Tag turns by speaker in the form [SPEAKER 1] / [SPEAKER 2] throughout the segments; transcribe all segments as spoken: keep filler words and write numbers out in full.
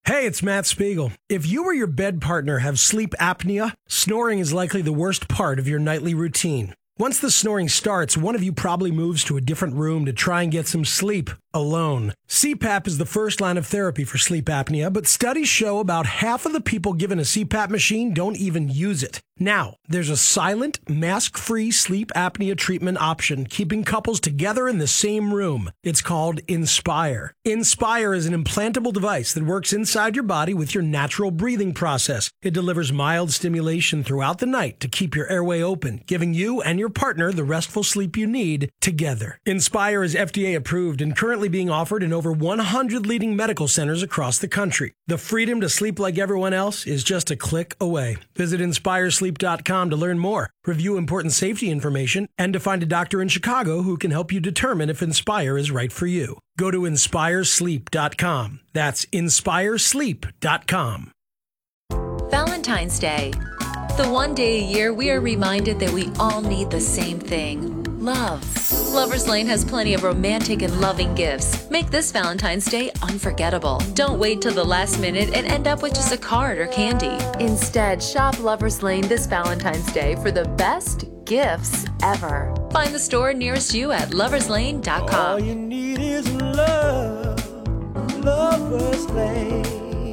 [SPEAKER 1] Hey, it's Matt Spiegel. If you or your bed partner have sleep apnea, snoring is likely the worst part of your nightly routine. Once the snoring starts, one of you probably moves to a different room to try and get some sleep alone. C PAP is the first line of therapy for sleep apnea, but studies show about half of the people given a C PAP machine don't even use it. Now, there's a silent, mask-free sleep apnea treatment option, keeping couples together in the same room. It's called Inspire. Inspire is an implantable device that works inside your body with your natural breathing process. It delivers mild stimulation throughout the night to keep your airway open, giving you and your partner the restful sleep you need together. Inspire is F D A approved and currently being offered in over one hundred leading medical centers across the country. The freedom to sleep like everyone else is just a click away. Visit inspire sleep dot com to learn more, review important safety information, and to find a doctor in Chicago who can help you determine if Inspire is right for you. Go to inspire sleep dot com. That's inspire sleep dot com.
[SPEAKER 2] Valentine's Day. The one day a year we are reminded that we all need the same thing: love. Lover's Lane has plenty of romantic and loving gifts. Make this Valentine's Day unforgettable. Don't wait till the last minute and end up with just a card or candy. Instead, shop Lover's Lane this Valentine's Day for the best gifts ever. Find the store nearest you at lovers lane dot com.
[SPEAKER 3] All you need is love. Lover's Lane.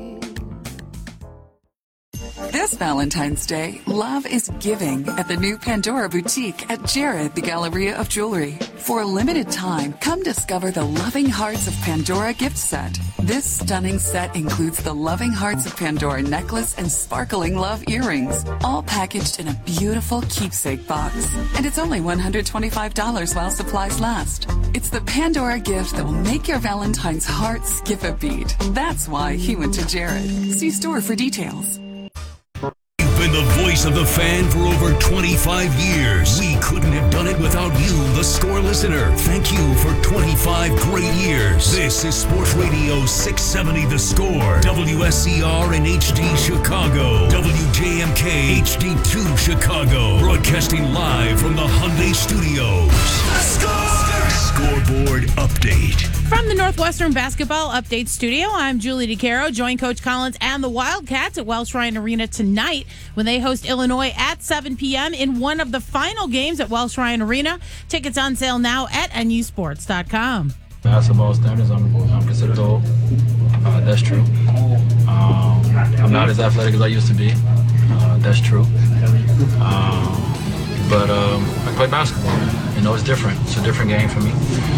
[SPEAKER 4] This Valentine's Day, love is giving at the new Pandora Boutique at Jared, the Galleria of Jewelry. For a limited time, come discover the Loving Hearts of Pandora gift set. This stunning set includes the Loving Hearts of Pandora necklace and sparkling love earrings, all packaged in a beautiful keepsake box. And it's only one hundred twenty-five dollars while supplies last. It's the Pandora gift that will make your Valentine's heart skip a beat. That's why he went to Jared. See store for details.
[SPEAKER 5] Been the voice of the fan for over twenty-five years. We couldn't have done it without you, the Score listener. Thank you for twenty-five great years. This is Sports Radio six seventy The Score, W S C R and H D Chicago, W J M K H D two Chicago, broadcasting live from the Hyundai Studios. Score! Scoreboard update.
[SPEAKER 6] From the Northwestern Basketball Update Studio, I'm Julie DeCaro. Join Coach Collins and the Wildcats at Welsh Ryan Arena tonight when they host Illinois at seven p.m. in one of the final games at Welsh Ryan Arena. Tickets on sale now at N U sports dot com.
[SPEAKER 7] Basketball standards, I'm, I'm considered old. Uh, that's true. Um, I'm not as athletic as I used to be. Uh, that's true. Um, but um, I play basketball. You know, it's different. It's a different game for me.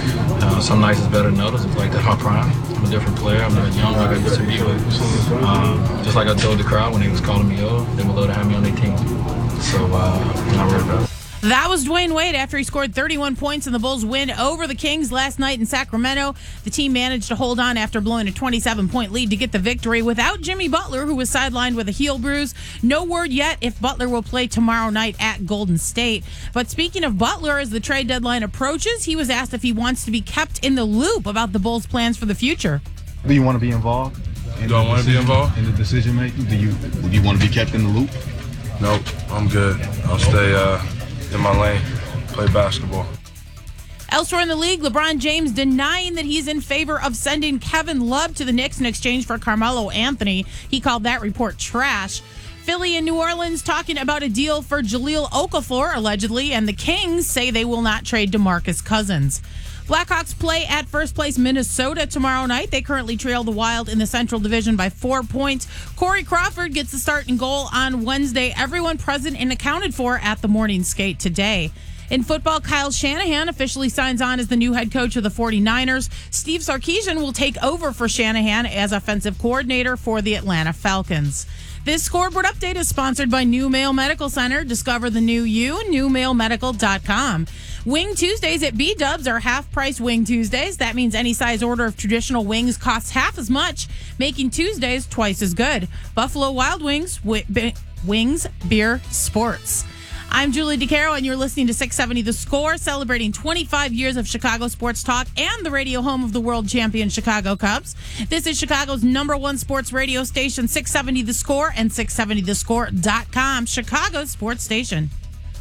[SPEAKER 7] Uh, some nights it's better than others. It's like that's my prime. I'm a different player. I'm not young like I used to be. But um, just like I told the crowd when they was calling me old, they would love to have me on their team. So uh, I'm not worried about it.
[SPEAKER 6] That was Dwayne Wade after he scored thirty-one points in the Bulls' win over the Kings last night in Sacramento. The team managed to hold on after blowing a twenty-seven point lead to get the victory without Jimmy Butler, who was sidelined with a heel bruise. No word yet if Butler will play tomorrow night at Golden State. But speaking of Butler, as the trade deadline approaches, he was asked if he wants to be kept in the loop about the Bulls' plans for the future.
[SPEAKER 8] Do you want to be involved?
[SPEAKER 9] Do I want to be involved?
[SPEAKER 8] In the decision making? Do you, do you want to be kept in the loop?
[SPEAKER 9] Nope, I'm good. I'll stay uh, in my lane, play basketball.
[SPEAKER 6] Elsewhere in the league, LeBron James denying that he's in favor of sending Kevin Love to the Knicks in exchange for Carmelo Anthony. He called that report trash. Philly and New Orleans talking about a deal for Jahlil Okafor, allegedly, and the Kings say they will not trade DeMarcus Cousins. Blackhawks play at first place Minnesota tomorrow night. They currently trail the Wild in the Central Division by four points. Corey Crawford gets the start and goal on Wednesday. Everyone present and accounted for at the morning skate today. In football, Kyle Shanahan officially signs on as the new head coach of the 49ers. Steve Sarkisian will take over for Shanahan as offensive coordinator for the Atlanta Falcons. This scoreboard update is sponsored by New Mail Medical Center. Discover the new you, new mail medical dot com. Wing Tuesdays at B-Dubs are half-price Wing Tuesdays. That means any size order of traditional wings costs half as much, making Tuesdays twice as good. Buffalo Wild Wings, wi- b- Wings, Beer, Sports. I'm Julie DeCaro, and you're listening to six seventy The Score, celebrating twenty-five years of Chicago sports talk and the radio home of the world champion Chicago Cubs. This is Chicago's number one sports radio station, six seventy The Score and six seventy the score dot com, Chicago's sports station.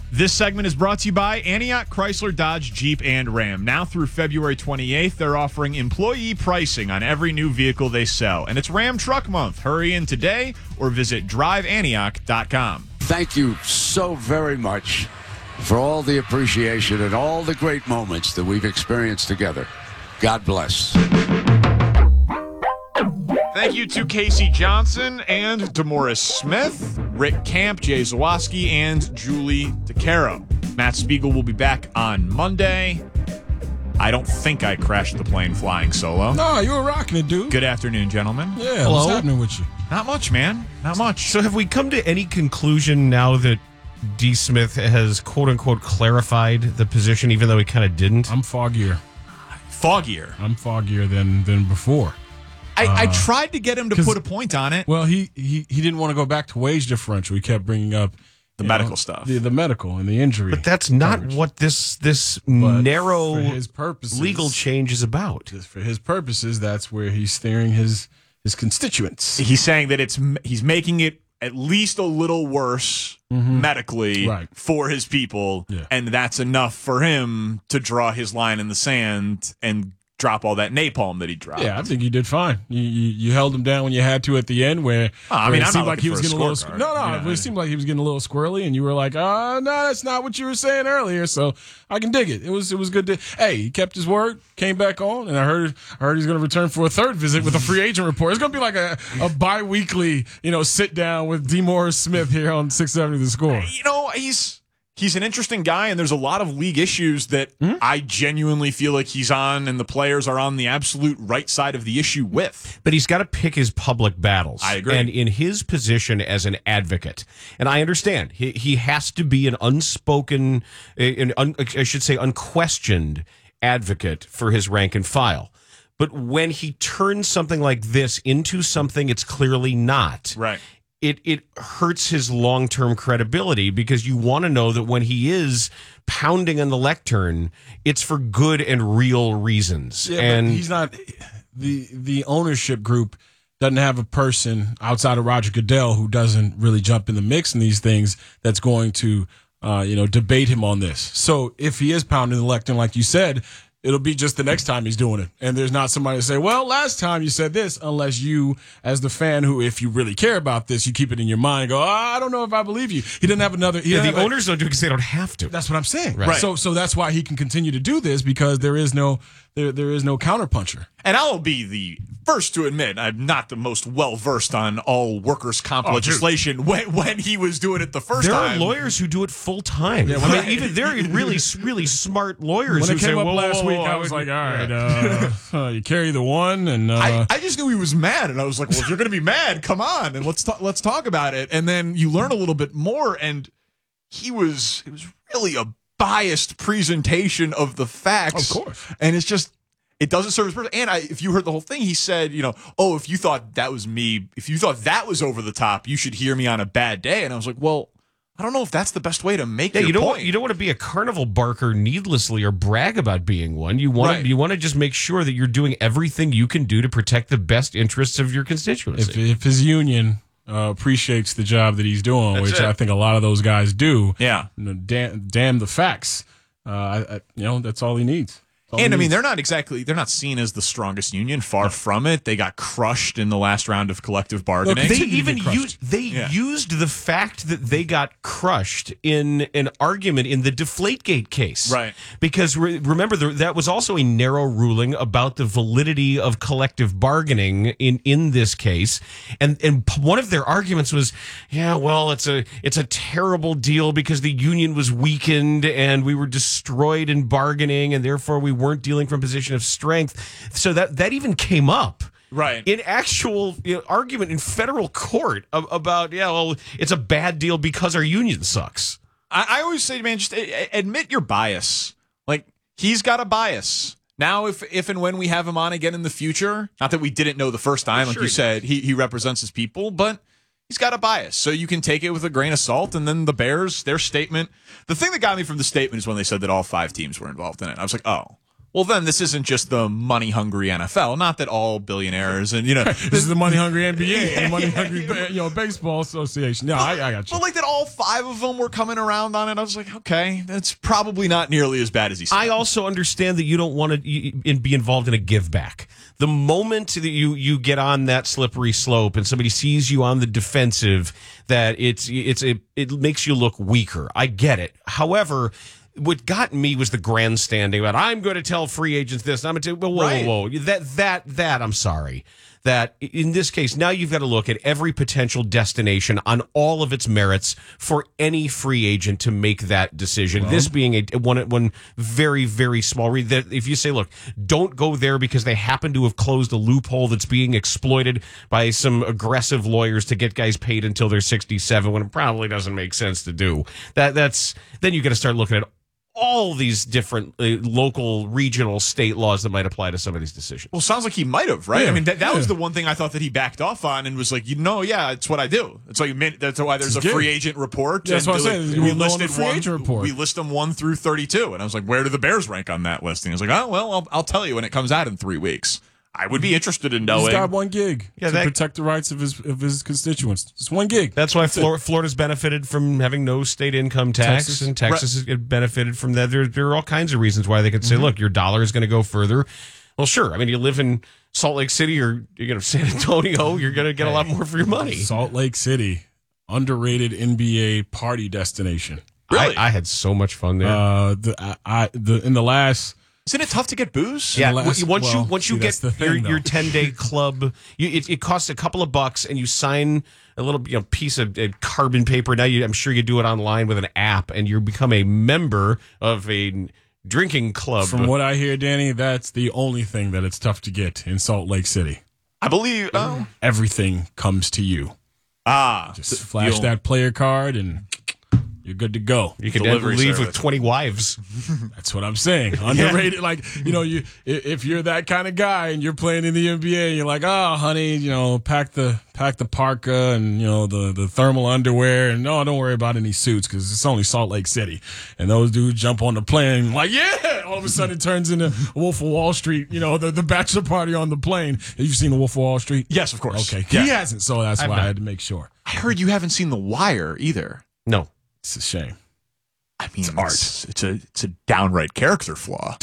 [SPEAKER 10] This segment is brought to you by Antioch Chrysler Dodge Jeep and Ram. Now through February twenty-eighth, they're offering employee pricing on every new vehicle they sell. And it's Ram Truck Month. Hurry in today or visit drive antioch dot com.
[SPEAKER 11] Thank you so very much for all the appreciation and all the great moments that we've experienced together. God bless.
[SPEAKER 10] Thank you to Casey Johnson and DeMaurice Smith, Rick Camp, Jay Zawoski, and Julie DeCaro. Matt Spiegel will be back on Monday. I don't think I crashed the plane flying solo.
[SPEAKER 12] No, you were rocking it, dude.
[SPEAKER 10] Good afternoon, gentlemen.
[SPEAKER 12] Yeah,
[SPEAKER 13] Hello?
[SPEAKER 12] what's happening with you?
[SPEAKER 10] Not much, man. Not much.
[SPEAKER 13] So have we come to any conclusion now that D. Smith has quote-unquote clarified the position, even though he kind of didn't?
[SPEAKER 12] I'm foggier.
[SPEAKER 10] Foggier?
[SPEAKER 12] I'm foggier than, than before.
[SPEAKER 10] I,
[SPEAKER 12] uh,
[SPEAKER 10] I tried to get him to put a point on it.
[SPEAKER 12] Well, he, he, he didn't want to go back to wage differential. He kept bringing up
[SPEAKER 10] the medical know, stuff.
[SPEAKER 12] The, the medical and the injury.
[SPEAKER 13] But that's not coverage. what this this but narrow
[SPEAKER 12] for his purposes,
[SPEAKER 13] legal change is about.
[SPEAKER 12] For his purposes, that's where he's steering his his constituents.
[SPEAKER 10] He's saying that it's he's making it at least a little worse mm-hmm. medically
[SPEAKER 12] right.
[SPEAKER 10] for his people,
[SPEAKER 12] yeah.
[SPEAKER 10] and that's enough for him to draw his line in the sand and drop all that napalm that he dropped.
[SPEAKER 12] Yeah, I think you did fine. You you, you held him down when you had to at the end, where,
[SPEAKER 10] oh, I
[SPEAKER 12] where
[SPEAKER 10] mean,
[SPEAKER 12] it
[SPEAKER 10] I'm
[SPEAKER 12] seemed
[SPEAKER 10] not
[SPEAKER 12] like he was
[SPEAKER 10] for a
[SPEAKER 12] getting a little.
[SPEAKER 10] card.
[SPEAKER 12] No, no,
[SPEAKER 10] yeah,
[SPEAKER 12] it seemed like he was getting a little squirrely, and you were like, "Oh, no, that's not what you were saying earlier." So I can dig it. It was it was good to. Hey, he kept his word, came back on, and I heard I heard he's going to return for a third visit with a free agent report. It's going to be like a a bi-weekly, you know, sit down with DeMaurice Smith here on six seventy The Score.
[SPEAKER 10] You know, he's. He's an interesting guy, and there's a lot of league issues that mm-hmm. I genuinely feel like he's on, and the players are on the absolute right side of the issue with.
[SPEAKER 13] But he's got to pick his public battles.
[SPEAKER 10] I agree.
[SPEAKER 13] And in his position as an advocate, and I understand, he, he has to be an unspoken, an un, I should say unquestioned advocate for his rank and file. But when he turns something like this into something it's clearly not,
[SPEAKER 10] right.
[SPEAKER 13] It it hurts his long-term credibility, because you want to know that when he is pounding on the lectern, it's for good and real reasons.
[SPEAKER 12] Yeah,
[SPEAKER 13] and
[SPEAKER 12] but he's not the the ownership group doesn't have a person outside of Roger Goodell who doesn't really jump in the mix in these things that's going to uh, you know debate him on this. So if he is pounding the lectern, like you said, it'll be just the next time he's doing it. And there's not somebody to say, well, last time you said this, unless you, as the fan who, if you really care about this, you keep it in your mind and go, oh, I don't know if I believe you. He didn't have another. He
[SPEAKER 13] yeah, the
[SPEAKER 12] have
[SPEAKER 13] owners a, don't do it because they don't have to.
[SPEAKER 12] That's what I'm saying.
[SPEAKER 13] Right.
[SPEAKER 12] So so that's why he can continue to do this, because there is no there there is no counterpuncher.
[SPEAKER 10] And I'll be the first to admit I'm not the most well-versed on all workers' comp oh, legislation when, when he was doing it the first
[SPEAKER 13] there
[SPEAKER 10] time.
[SPEAKER 13] There are lawyers who do it full-time. Yeah, I mean, even they're really, really smart lawyers.
[SPEAKER 12] When
[SPEAKER 13] who
[SPEAKER 12] it came
[SPEAKER 13] say,
[SPEAKER 12] up
[SPEAKER 13] whoa,
[SPEAKER 12] last
[SPEAKER 13] whoa,
[SPEAKER 12] week,
[SPEAKER 13] whoa,
[SPEAKER 12] I was like, all right, uh, uh, you carry the one. and uh,
[SPEAKER 10] I, I just knew he was mad, and I was like, well, if you're going to be mad, come on, and let's, talk, let's talk about it. And then you learn a little bit more, and he was it was really a biased presentation of the facts.
[SPEAKER 12] Of course.
[SPEAKER 10] And it's just, it doesn't serve his purpose. And I, if you heard the whole thing, he said, you know, oh, if you thought that was me, if you thought that was over the top, you should hear me on a bad day. And I was like, well, I don't know if that's the best way to make
[SPEAKER 13] yeah,
[SPEAKER 10] your
[SPEAKER 13] you don't
[SPEAKER 10] point.
[SPEAKER 13] Want, you don't want to be a carnival barker needlessly or brag about being one. You want
[SPEAKER 10] right.
[SPEAKER 13] to, you want to just make sure that you're doing everything you can do to protect the best interests of your constituency.
[SPEAKER 12] If, if his union uh, appreciates the job that he's doing,
[SPEAKER 10] that's
[SPEAKER 12] which
[SPEAKER 10] it.
[SPEAKER 12] I think a lot of those guys do,
[SPEAKER 10] yeah,
[SPEAKER 12] you know, damn, damn the facts. Uh, I, I, you know, that's all he needs.
[SPEAKER 10] And I mean, they're not exactly, they're not seen as the strongest union. Far no. from it. They got crushed in the last round of collective bargaining.
[SPEAKER 13] Look, they even used, they
[SPEAKER 10] yeah.
[SPEAKER 13] used the fact that they got crushed in an argument in the Deflategate case.
[SPEAKER 10] Right.
[SPEAKER 13] Because re- remember, there, that was also a narrow ruling about the validity of collective bargaining in, in this case. And, and one of their arguments was, yeah, well, it's a, it's a terrible deal because the union was weakened and we were destroyed in bargaining, and therefore we weren't dealing from a position of strength. So that that even came up
[SPEAKER 10] right
[SPEAKER 13] in actual you know, argument in federal court of, about yeah well it's a bad deal because our union sucks.
[SPEAKER 10] I, I always say, man, just admit your bias. Like, he's got a bias. Now, if if and when we have him on again in the future, not that we didn't know the first time, like
[SPEAKER 13] sure
[SPEAKER 10] you said, he, he represents his people, but he's got a bias. So you can take it with a grain of salt. And then the Bears, their statement, the thing that got me from the statement is when they said that all five teams were involved in it. I was like, oh, well, then this isn't just the money-hungry N F L. Not that all billionaires and, you know.
[SPEAKER 12] This is the money-hungry N B A yeah, and money-hungry yeah. you know, baseball association. Yeah, I, I got you.
[SPEAKER 10] But like that all five of them were coming around on it. I was like, okay, that's probably not nearly as bad as he said.
[SPEAKER 13] I also understand that you don't want to be involved in a give back. The moment that you, you get on that slippery slope and somebody sees you on the defensive, that it's it's it, it makes you look weaker. I get it. However, what got me was the grandstanding about I'm going to tell free agents this. I'm going to whoa, whoa,
[SPEAKER 10] right.
[SPEAKER 13] whoa, whoa. That that that I'm sorry. That in this case, now you've got to look at every potential destination on all of its merits for any free agent to make that decision. Well, this being a one one very, very small read. That if you say, look, don't go there because they happen to have closed a loophole that's being exploited by some aggressive lawyers to get guys paid until they're sixty-seven, when it probably doesn't make sense to do. That that's then you got to start looking at all these different uh, local, regional, state laws that might apply to some of these decisions.
[SPEAKER 10] Well, sounds like he might have, right?
[SPEAKER 12] Yeah.
[SPEAKER 10] I mean, that, that
[SPEAKER 12] yeah.
[SPEAKER 10] was the one thing I thought that he backed off on and was like, you know, yeah, it's what I do. It's like that's why there's a
[SPEAKER 12] good.
[SPEAKER 10] free agent report.
[SPEAKER 12] Yeah, that's what I'm
[SPEAKER 10] like,
[SPEAKER 12] saying.
[SPEAKER 10] We
[SPEAKER 12] We'll
[SPEAKER 10] listed
[SPEAKER 12] free
[SPEAKER 10] one.
[SPEAKER 12] agent report.
[SPEAKER 10] We list them one through thirty-two, and I was like, where do the Bears rank on that listing? I was like, oh well, I'll, I'll tell you when it comes out in three weeks. I would be interested in knowing.
[SPEAKER 12] He's got one gig
[SPEAKER 13] Yeah,
[SPEAKER 12] to
[SPEAKER 13] that-
[SPEAKER 12] protect the rights of his of his constituents. Just one gig.
[SPEAKER 13] That's why
[SPEAKER 12] That's
[SPEAKER 13] Flor-
[SPEAKER 12] it.
[SPEAKER 13] Florida's benefited from having no state income tax,
[SPEAKER 12] Texas.
[SPEAKER 13] and Texas has benefited from that. There, there are all kinds of reasons why they could say,
[SPEAKER 12] Mm-hmm.
[SPEAKER 13] look, your dollar is going to go further. Well, sure. I mean, you live in Salt Lake City or you know San Antonio, you're going to get a lot more for your money.
[SPEAKER 12] Salt Lake City, underrated N B A party destination.
[SPEAKER 10] Really?
[SPEAKER 13] I, I had so much fun there.
[SPEAKER 12] Uh, the I, I the in the last.
[SPEAKER 10] Isn't it tough to get booze?
[SPEAKER 13] Yeah,
[SPEAKER 12] the last-
[SPEAKER 13] once
[SPEAKER 12] well,
[SPEAKER 13] you once you
[SPEAKER 12] see,
[SPEAKER 13] get
[SPEAKER 12] that's the
[SPEAKER 13] your
[SPEAKER 12] thing, though.
[SPEAKER 13] your ten day club, you, it, it costs a couple of bucks, and you sign a little you know, piece of uh, carbon paper. Now you, I'm sure you do it online with an app, and you become a member of a drinking club.
[SPEAKER 12] From what I hear, Danny, that's the only thing that it's tough to get in Salt Lake City.
[SPEAKER 10] I believe. Oh,
[SPEAKER 12] Everything comes to you.
[SPEAKER 10] ah,
[SPEAKER 12] Just
[SPEAKER 10] th-
[SPEAKER 12] flash
[SPEAKER 10] you'll-
[SPEAKER 12] that player card and you're good to go.
[SPEAKER 13] you can
[SPEAKER 10] delivery
[SPEAKER 13] leave with
[SPEAKER 10] service.
[SPEAKER 13] twenty wives.
[SPEAKER 12] That's what I'm saying. Underrated. Like, you know, you i- if you're that kind of guy and you're playing in the N B A, and you're like, oh, honey, you know, pack the pack the parka and, you know, the, the thermal underwear. And no, don't worry about any suits because it's only Salt Lake City. And those dudes jump on the plane like, yeah. All of a sudden it turns into Wolf of Wall Street, you know, the, the bachelor party on the plane. Have you seen the Wolf of Wall Street?
[SPEAKER 10] Yes, of course.
[SPEAKER 12] Okay.
[SPEAKER 10] Yeah.
[SPEAKER 12] He hasn't. So that's
[SPEAKER 13] I've
[SPEAKER 12] why
[SPEAKER 13] not.
[SPEAKER 12] I had to make sure.
[SPEAKER 10] I heard you haven't seen The Wire either.
[SPEAKER 13] No.
[SPEAKER 12] It's a shame.
[SPEAKER 10] I mean, it's art. It's a it's a downright character flaw.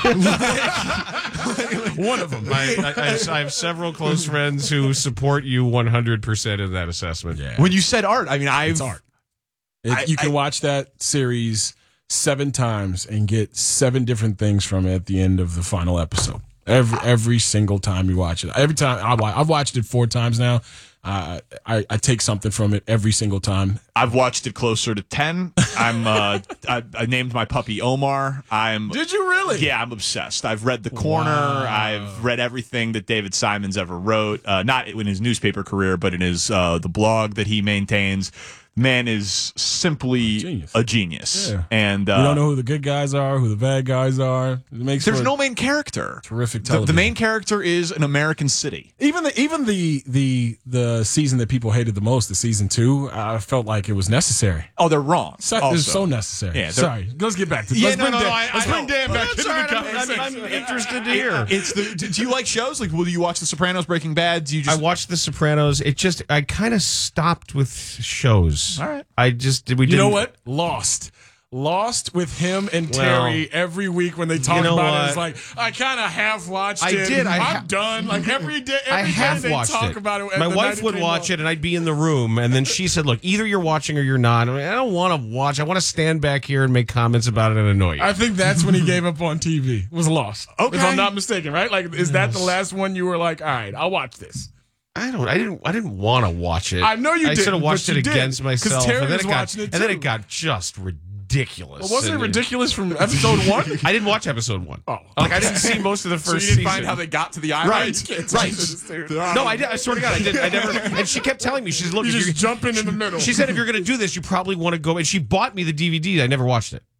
[SPEAKER 12] One of them.
[SPEAKER 13] I, I, I have- I have several close friends who support you one hundred percent in that assessment.
[SPEAKER 12] Yeah.
[SPEAKER 10] When you said art, I mean, I
[SPEAKER 12] It's art. It,
[SPEAKER 10] I-
[SPEAKER 12] you can
[SPEAKER 10] I-
[SPEAKER 12] watch that series seven times and get seven different things from it at the end of the final episode. Every every single time you watch it. Every time I wa- I've watched it four times now. Uh, I I take something from it every single time.
[SPEAKER 10] I've watched it closer to ten. I'm uh, I, I named my puppy Omar. I'm.
[SPEAKER 12] Did you really?
[SPEAKER 10] Yeah, I'm obsessed. I've read The Corner.
[SPEAKER 12] Wow.
[SPEAKER 10] I've read everything that David Simons ever wrote. Uh, not in his newspaper career, but in his uh, the blog that he maintains. Man is simply
[SPEAKER 12] Genius.
[SPEAKER 10] a genius.
[SPEAKER 12] Yeah.
[SPEAKER 10] And uh,
[SPEAKER 12] You don't know who the good guys are, who the bad guys are. It makes
[SPEAKER 10] there's
[SPEAKER 12] for
[SPEAKER 10] no main character.
[SPEAKER 12] terrific
[SPEAKER 10] The,
[SPEAKER 12] television.
[SPEAKER 10] the main character is an American city.
[SPEAKER 12] Even the even the the the season that people hated the most, the season two, I felt like it was necessary.
[SPEAKER 10] Oh, they're wrong.
[SPEAKER 12] So,
[SPEAKER 10] also.
[SPEAKER 12] it's so necessary.
[SPEAKER 10] Yeah, they're-
[SPEAKER 12] Sorry, let's get back to
[SPEAKER 10] Yeah,
[SPEAKER 12] let's
[SPEAKER 10] no,
[SPEAKER 12] bring
[SPEAKER 10] no,
[SPEAKER 12] Dan,
[SPEAKER 10] no, I-
[SPEAKER 12] let's
[SPEAKER 10] I
[SPEAKER 12] bring
[SPEAKER 10] know.
[SPEAKER 12] Dan back
[SPEAKER 13] Well,
[SPEAKER 12] into
[SPEAKER 13] that's all right.
[SPEAKER 12] the
[SPEAKER 13] I'm- I'm-
[SPEAKER 12] conversation.
[SPEAKER 13] I'm interested to hear.
[SPEAKER 10] It's the. Do you like shows? Like, will you watch The Sopranos, Breaking Bad? Do you just
[SPEAKER 13] I watched The Sopranos. It just I kind of stopped with shows.
[SPEAKER 10] All right.
[SPEAKER 13] I just we
[SPEAKER 12] You
[SPEAKER 13] didn't,
[SPEAKER 12] know what? Lost. Lost with him and
[SPEAKER 13] Well,
[SPEAKER 12] Terry every week when they talk
[SPEAKER 13] you know
[SPEAKER 12] about
[SPEAKER 13] what?
[SPEAKER 12] it. It's like, I kind of half watched
[SPEAKER 13] I
[SPEAKER 12] it.
[SPEAKER 13] did. I
[SPEAKER 12] I'm
[SPEAKER 13] ha-
[SPEAKER 12] done. Like every day, every
[SPEAKER 13] I
[SPEAKER 12] day
[SPEAKER 13] have
[SPEAKER 12] they
[SPEAKER 13] watched
[SPEAKER 12] talk
[SPEAKER 13] it.
[SPEAKER 12] about it. and
[SPEAKER 13] My
[SPEAKER 12] the
[SPEAKER 13] wife
[SPEAKER 12] night
[SPEAKER 13] would
[SPEAKER 12] came
[SPEAKER 13] watch
[SPEAKER 12] out.
[SPEAKER 13] it, and I'd be in the room, and then she said, "Look, either you're watching or you're not." I, mean, I don't want to watch. I want to stand back here and make comments about it and annoy you.
[SPEAKER 12] I think that's when he gave up on T V. Was Lost.
[SPEAKER 10] Okay.
[SPEAKER 12] If I'm not mistaken, right? Like, is that the last one you were like, all right, I'll watch this?
[SPEAKER 13] I don't. I didn't. I didn't want to watch it.
[SPEAKER 12] I know you
[SPEAKER 13] I sort
[SPEAKER 12] didn't,
[SPEAKER 13] of watched
[SPEAKER 12] but
[SPEAKER 13] it
[SPEAKER 12] you did,
[SPEAKER 13] against
[SPEAKER 12] 'cause
[SPEAKER 13] myself,
[SPEAKER 12] Terry
[SPEAKER 13] and then
[SPEAKER 12] was
[SPEAKER 13] it got.
[SPEAKER 12] watching it
[SPEAKER 13] and then
[SPEAKER 12] too.
[SPEAKER 13] it got just ridiculous.
[SPEAKER 12] Well, wasn't it
[SPEAKER 13] And
[SPEAKER 12] ridiculous from episode one?
[SPEAKER 13] I didn't watch episode one.
[SPEAKER 12] Oh,
[SPEAKER 13] like I didn't see most of the
[SPEAKER 10] So
[SPEAKER 13] first
[SPEAKER 10] you didn't
[SPEAKER 13] season.
[SPEAKER 10] find how they got to the island?
[SPEAKER 13] Right,
[SPEAKER 10] You can't
[SPEAKER 13] right.
[SPEAKER 10] just-
[SPEAKER 13] No, I did. I swear to God, I did. I never. And she kept telling me, she's look.
[SPEAKER 12] You
[SPEAKER 13] if
[SPEAKER 12] just
[SPEAKER 13] you're,
[SPEAKER 12] jump in in the middle.
[SPEAKER 13] She said, if you're going to do this, you probably want to go. And she bought me the D V D. I never watched it.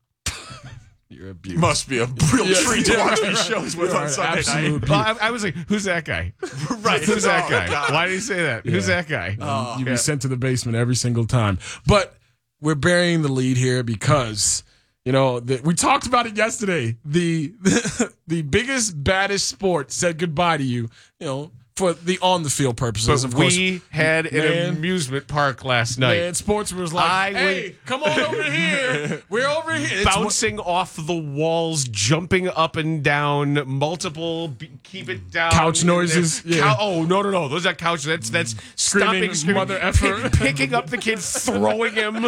[SPEAKER 12] You're a beauty.
[SPEAKER 10] Must be a real
[SPEAKER 12] Yeah,
[SPEAKER 10] treat to
[SPEAKER 12] yeah,
[SPEAKER 10] watch
[SPEAKER 12] right,
[SPEAKER 10] these
[SPEAKER 12] right.
[SPEAKER 10] shows with
[SPEAKER 12] You
[SPEAKER 10] on
[SPEAKER 12] are
[SPEAKER 10] Sunday
[SPEAKER 12] absolute
[SPEAKER 10] night.
[SPEAKER 13] Well, I, I was like, who's that guy?
[SPEAKER 10] Right.
[SPEAKER 13] Who's that
[SPEAKER 10] Oh,
[SPEAKER 13] guy?
[SPEAKER 10] God.
[SPEAKER 13] Why did he say that? Who's
[SPEAKER 12] Yeah.
[SPEAKER 13] that guy?
[SPEAKER 10] Oh,
[SPEAKER 12] You'd
[SPEAKER 13] yeah.
[SPEAKER 12] be sent to the basement every single time. But we're burying the lead here because You know, the, we talked about it yesterday. The, the the biggest, baddest sport said goodbye to you, you know, for the on-the-field purposes,
[SPEAKER 13] But
[SPEAKER 12] of course.
[SPEAKER 13] we had an
[SPEAKER 12] Man,
[SPEAKER 13] amusement park last night.
[SPEAKER 12] man, sports was like,
[SPEAKER 13] I
[SPEAKER 12] hey,
[SPEAKER 13] would-
[SPEAKER 12] come on over here. We're over here. It's
[SPEAKER 13] Bouncing off the walls, jumping up and down, multiple be- keep it down.
[SPEAKER 12] Couch noises,
[SPEAKER 13] Cou-
[SPEAKER 12] yeah.
[SPEAKER 13] oh, no, no, no. Those are couches. That's that's
[SPEAKER 12] Screaming,
[SPEAKER 13] stopping, screaming,
[SPEAKER 12] mother effer.
[SPEAKER 13] pick- picking up the kid, throwing him.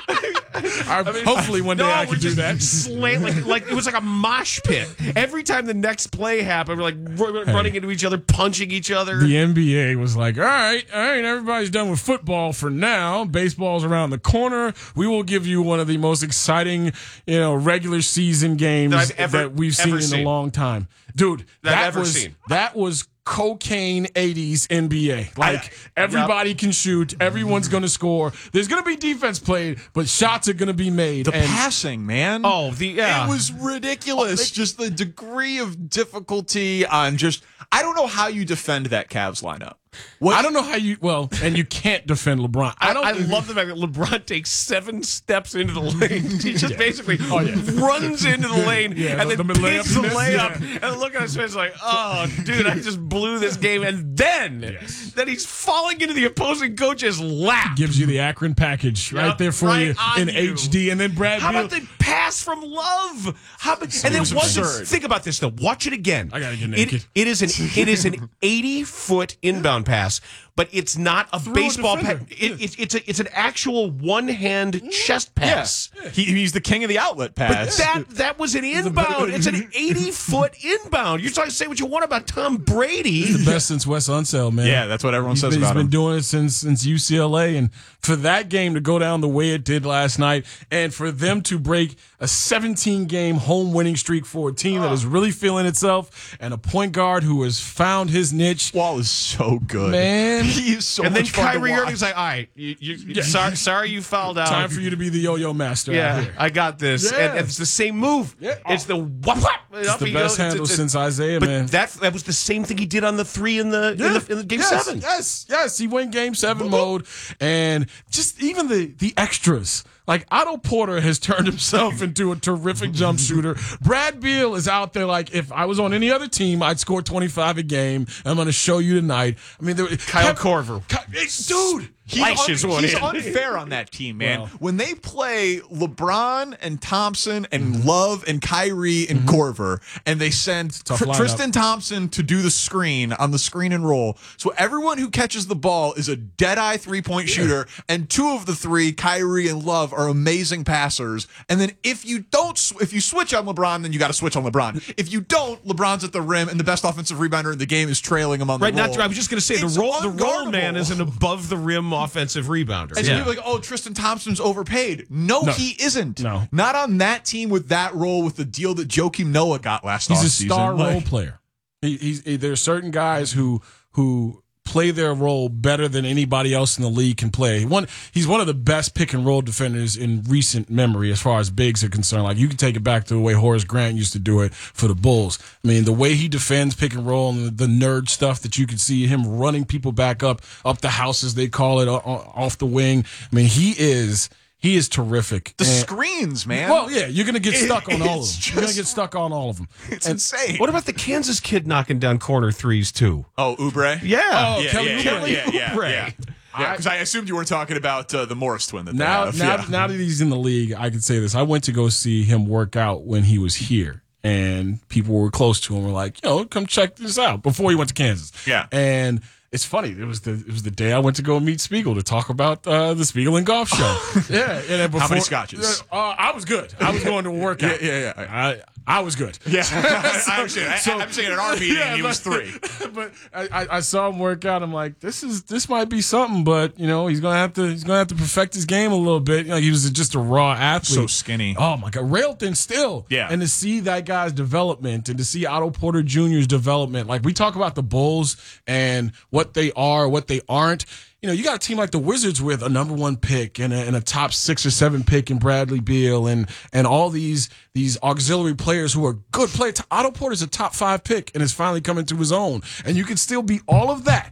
[SPEAKER 12] I, hopefully one day
[SPEAKER 13] no,
[SPEAKER 12] I
[SPEAKER 13] we're
[SPEAKER 12] can do
[SPEAKER 13] just
[SPEAKER 12] that.
[SPEAKER 13] slam- like, like it was like a mosh pit. Every time the next play happened, we're like r- running into each other, punching each other.
[SPEAKER 12] The N B A was like, all right, all right, everybody's done with football for now. Baseball's around the corner. We will give you one of the most exciting, you know, regular season games
[SPEAKER 13] That I've ever-
[SPEAKER 12] that we've seen
[SPEAKER 13] ever
[SPEAKER 12] in
[SPEAKER 13] seen.
[SPEAKER 12] a long time. Dude,
[SPEAKER 13] That I've
[SPEAKER 12] that
[SPEAKER 13] ever
[SPEAKER 12] was
[SPEAKER 13] seen.
[SPEAKER 12] that was cocaine eighties N B A. Like
[SPEAKER 13] I-
[SPEAKER 12] everybody can shoot, everyone's going to score. There's going to be defense played, but shots are going to be made.
[SPEAKER 10] The
[SPEAKER 12] and
[SPEAKER 10] passing, man.
[SPEAKER 13] Oh, the yeah.
[SPEAKER 10] It was ridiculous. Just the degree of difficulty on just. I don't know how you defend that Cavs lineup. What,
[SPEAKER 12] I don't know how you well, and you can't defend LeBron. I
[SPEAKER 13] I,
[SPEAKER 12] don't
[SPEAKER 13] I
[SPEAKER 12] think-
[SPEAKER 13] love the fact that LeBron takes seven steps into the lane. He just basically
[SPEAKER 12] Oh, yeah.
[SPEAKER 13] runs into the lane
[SPEAKER 12] Yeah,
[SPEAKER 13] and
[SPEAKER 12] the-
[SPEAKER 13] then
[SPEAKER 12] the
[SPEAKER 13] picks the
[SPEAKER 12] layup
[SPEAKER 13] layup.
[SPEAKER 12] miss,
[SPEAKER 13] And look at his face like, oh, dude, I just blew this game. And then, then he's falling into the opposing coach's lap.
[SPEAKER 12] gives you the Akron package right
[SPEAKER 13] Yep,
[SPEAKER 12] there for
[SPEAKER 13] right
[SPEAKER 12] you
[SPEAKER 13] on
[SPEAKER 12] in
[SPEAKER 13] you.
[SPEAKER 12] H D, and then Brad
[SPEAKER 13] How
[SPEAKER 12] Beal.
[SPEAKER 13] about the pass from Love? How about, and then
[SPEAKER 10] was
[SPEAKER 13] once
[SPEAKER 10] absurd.
[SPEAKER 13] think about this though. Watch it again.
[SPEAKER 12] I gotta get
[SPEAKER 13] It-
[SPEAKER 12] naked.
[SPEAKER 13] it is an it is an eighty foot inbound pass, but it's not a
[SPEAKER 12] Through a
[SPEAKER 13] baseball pass.
[SPEAKER 12] defender.
[SPEAKER 13] It, it, it's a it's an actual one hand chest pass.
[SPEAKER 10] Yeah. He, he's the king of the outlet pass.
[SPEAKER 13] That that was an inbound. It's an eighty foot inbound. You're trying to say what you want about Tom Brady.
[SPEAKER 12] the best since Wes Unseld, man.
[SPEAKER 10] Yeah, that's what everyone
[SPEAKER 12] He's
[SPEAKER 10] says
[SPEAKER 12] been,
[SPEAKER 10] about
[SPEAKER 12] He's
[SPEAKER 10] him.
[SPEAKER 12] been doing it since since U C L A, and for that game to go down the way it did last night, and for them to break a seventeen game home winning streak for a team that is really feeling itself, and a point guard who has found his niche.
[SPEAKER 10] Wall is so good,
[SPEAKER 12] Man.
[SPEAKER 10] He is so
[SPEAKER 13] and then
[SPEAKER 10] much fun to
[SPEAKER 13] Kyrie
[SPEAKER 10] watch.
[SPEAKER 13] Irving's like, all right, you, you, sorry, sorry you fouled out.
[SPEAKER 12] Time for you to be the yo-yo master. out
[SPEAKER 13] Yeah,
[SPEAKER 12] here.
[SPEAKER 13] I got this.
[SPEAKER 12] Yeah.
[SPEAKER 13] And it's the same move.
[SPEAKER 12] Yeah.
[SPEAKER 13] It's the whop whop.
[SPEAKER 12] It's the best handle since Isaiah,
[SPEAKER 13] but
[SPEAKER 12] man.
[SPEAKER 13] That that was the same thing he did on the three in the, in, the in the game
[SPEAKER 12] yes,
[SPEAKER 13] seven.
[SPEAKER 12] Yes, yes, he went game seven mode, and just even the the extras. Like Otto Porter has turned himself into a terrific jump shooter. Brad Beal is out there like, if I was on any other team, I'd score twenty-five a game. I'm going to show you tonight. I mean, there,
[SPEAKER 13] Kyle Korver.
[SPEAKER 12] dude.
[SPEAKER 10] He's,
[SPEAKER 13] Lashes
[SPEAKER 10] un-
[SPEAKER 13] one
[SPEAKER 10] he's
[SPEAKER 13] in.
[SPEAKER 10] unfair on that team, man.
[SPEAKER 12] Well.
[SPEAKER 10] When they play LeBron and Thompson and Love and Kyrie and Korver, and they send
[SPEAKER 12] Tough
[SPEAKER 10] Tr-
[SPEAKER 12] lineup.
[SPEAKER 10] Tristan Thompson to do the screen on the screen and roll. So everyone who catches the ball is a dead-eye three-point shooter, and two of the three, Kyrie and Love, are amazing passers. And then if you don't, sw- if you switch on LeBron, then you got to switch on LeBron. If you don't, LeBron's at the rim, and the best offensive rebounder in the game is trailing him on the
[SPEAKER 13] Right,
[SPEAKER 10] roll.
[SPEAKER 13] not. I was just going to say
[SPEAKER 10] It's
[SPEAKER 13] the roll. The roll
[SPEAKER 10] unguardable.
[SPEAKER 13] man is an above the rim offensive rebounder.
[SPEAKER 10] And so people are like, oh, Tristan Thompson's overpaid. No,
[SPEAKER 12] No.
[SPEAKER 10] he isn't.
[SPEAKER 12] No.
[SPEAKER 10] Not on that team with that role with the deal that Joakim Noah got last
[SPEAKER 12] He's a
[SPEAKER 10] offseason.
[SPEAKER 12] star
[SPEAKER 10] Like,
[SPEAKER 12] role player. He, he's he, there are certain guys who who play their role better than anybody else in the league can play. One, he's one of the best pick and roll defenders in recent memory as far as bigs are concerned. Like, you can take it back to the way Horace Grant used to do it for the Bulls. I mean, the way he defends pick and roll and the, the nerd stuff that you can see him running people back up, up the house as they call it, o- o- off the wing. I mean, he is he is terrific.
[SPEAKER 10] the
[SPEAKER 12] And-
[SPEAKER 10] screens, man.
[SPEAKER 12] Well, yeah, you're gonna get
[SPEAKER 10] It-
[SPEAKER 12] stuck on all of them.
[SPEAKER 10] it's
[SPEAKER 12] You're gonna
[SPEAKER 10] just-
[SPEAKER 12] get stuck on all of them.
[SPEAKER 10] it's
[SPEAKER 12] And-
[SPEAKER 10] insane.
[SPEAKER 13] What about the Kansas kid knocking down corner threes too?
[SPEAKER 10] Oh, Oubre?
[SPEAKER 13] Yeah.
[SPEAKER 12] Oh,
[SPEAKER 10] yeah,
[SPEAKER 12] Kelly
[SPEAKER 10] yeah,
[SPEAKER 12] Oubre.
[SPEAKER 10] yeah, yeah, yeah,
[SPEAKER 13] Oubre.
[SPEAKER 10] yeah. Yeah, because I assumed you weren't talking about uh, the Morris twin that they
[SPEAKER 12] Now,
[SPEAKER 10] have.
[SPEAKER 12] now,
[SPEAKER 10] yeah.
[SPEAKER 12] now that he's in the league, I can say this. I went to go see him work out when he was here, and people were close to him were like, "Yo, come check this out." Before he went to Kansas,
[SPEAKER 10] Yeah.
[SPEAKER 12] and it's funny. It was the it was the day I went to go meet Spiegel to talk about uh, the Spiegel and Golf Show. yeah, and then before,
[SPEAKER 10] How many scotches?
[SPEAKER 12] Uh, I was good. I was going to a workout.
[SPEAKER 10] Yeah, yeah, yeah.
[SPEAKER 12] I I was good.
[SPEAKER 10] Yeah, I understand. I-
[SPEAKER 12] So-
[SPEAKER 10] I'm saying at our meeting,
[SPEAKER 12] Yeah,
[SPEAKER 10] he was
[SPEAKER 12] but-
[SPEAKER 10] three.
[SPEAKER 12] But I, I, I saw him work out. I'm like, this is this might be something, but you know, he's gonna have to he's gonna have to perfect his game a little bit. You know, he was just a raw athlete,
[SPEAKER 10] So skinny.
[SPEAKER 12] Oh my god, rail thin still.
[SPEAKER 10] Yeah.
[SPEAKER 12] and to see that guy's development and to see Otto Porter Junior's development, like we talk about the Bulls and what they are, what they aren't. You know, you got a team like the Wizards with a number one pick and a, and a top six or seven pick in Bradley Beal and and all these these auxiliary players who are good players. Otto Porter's a top five pick and is finally coming to his own. And you can still be all of that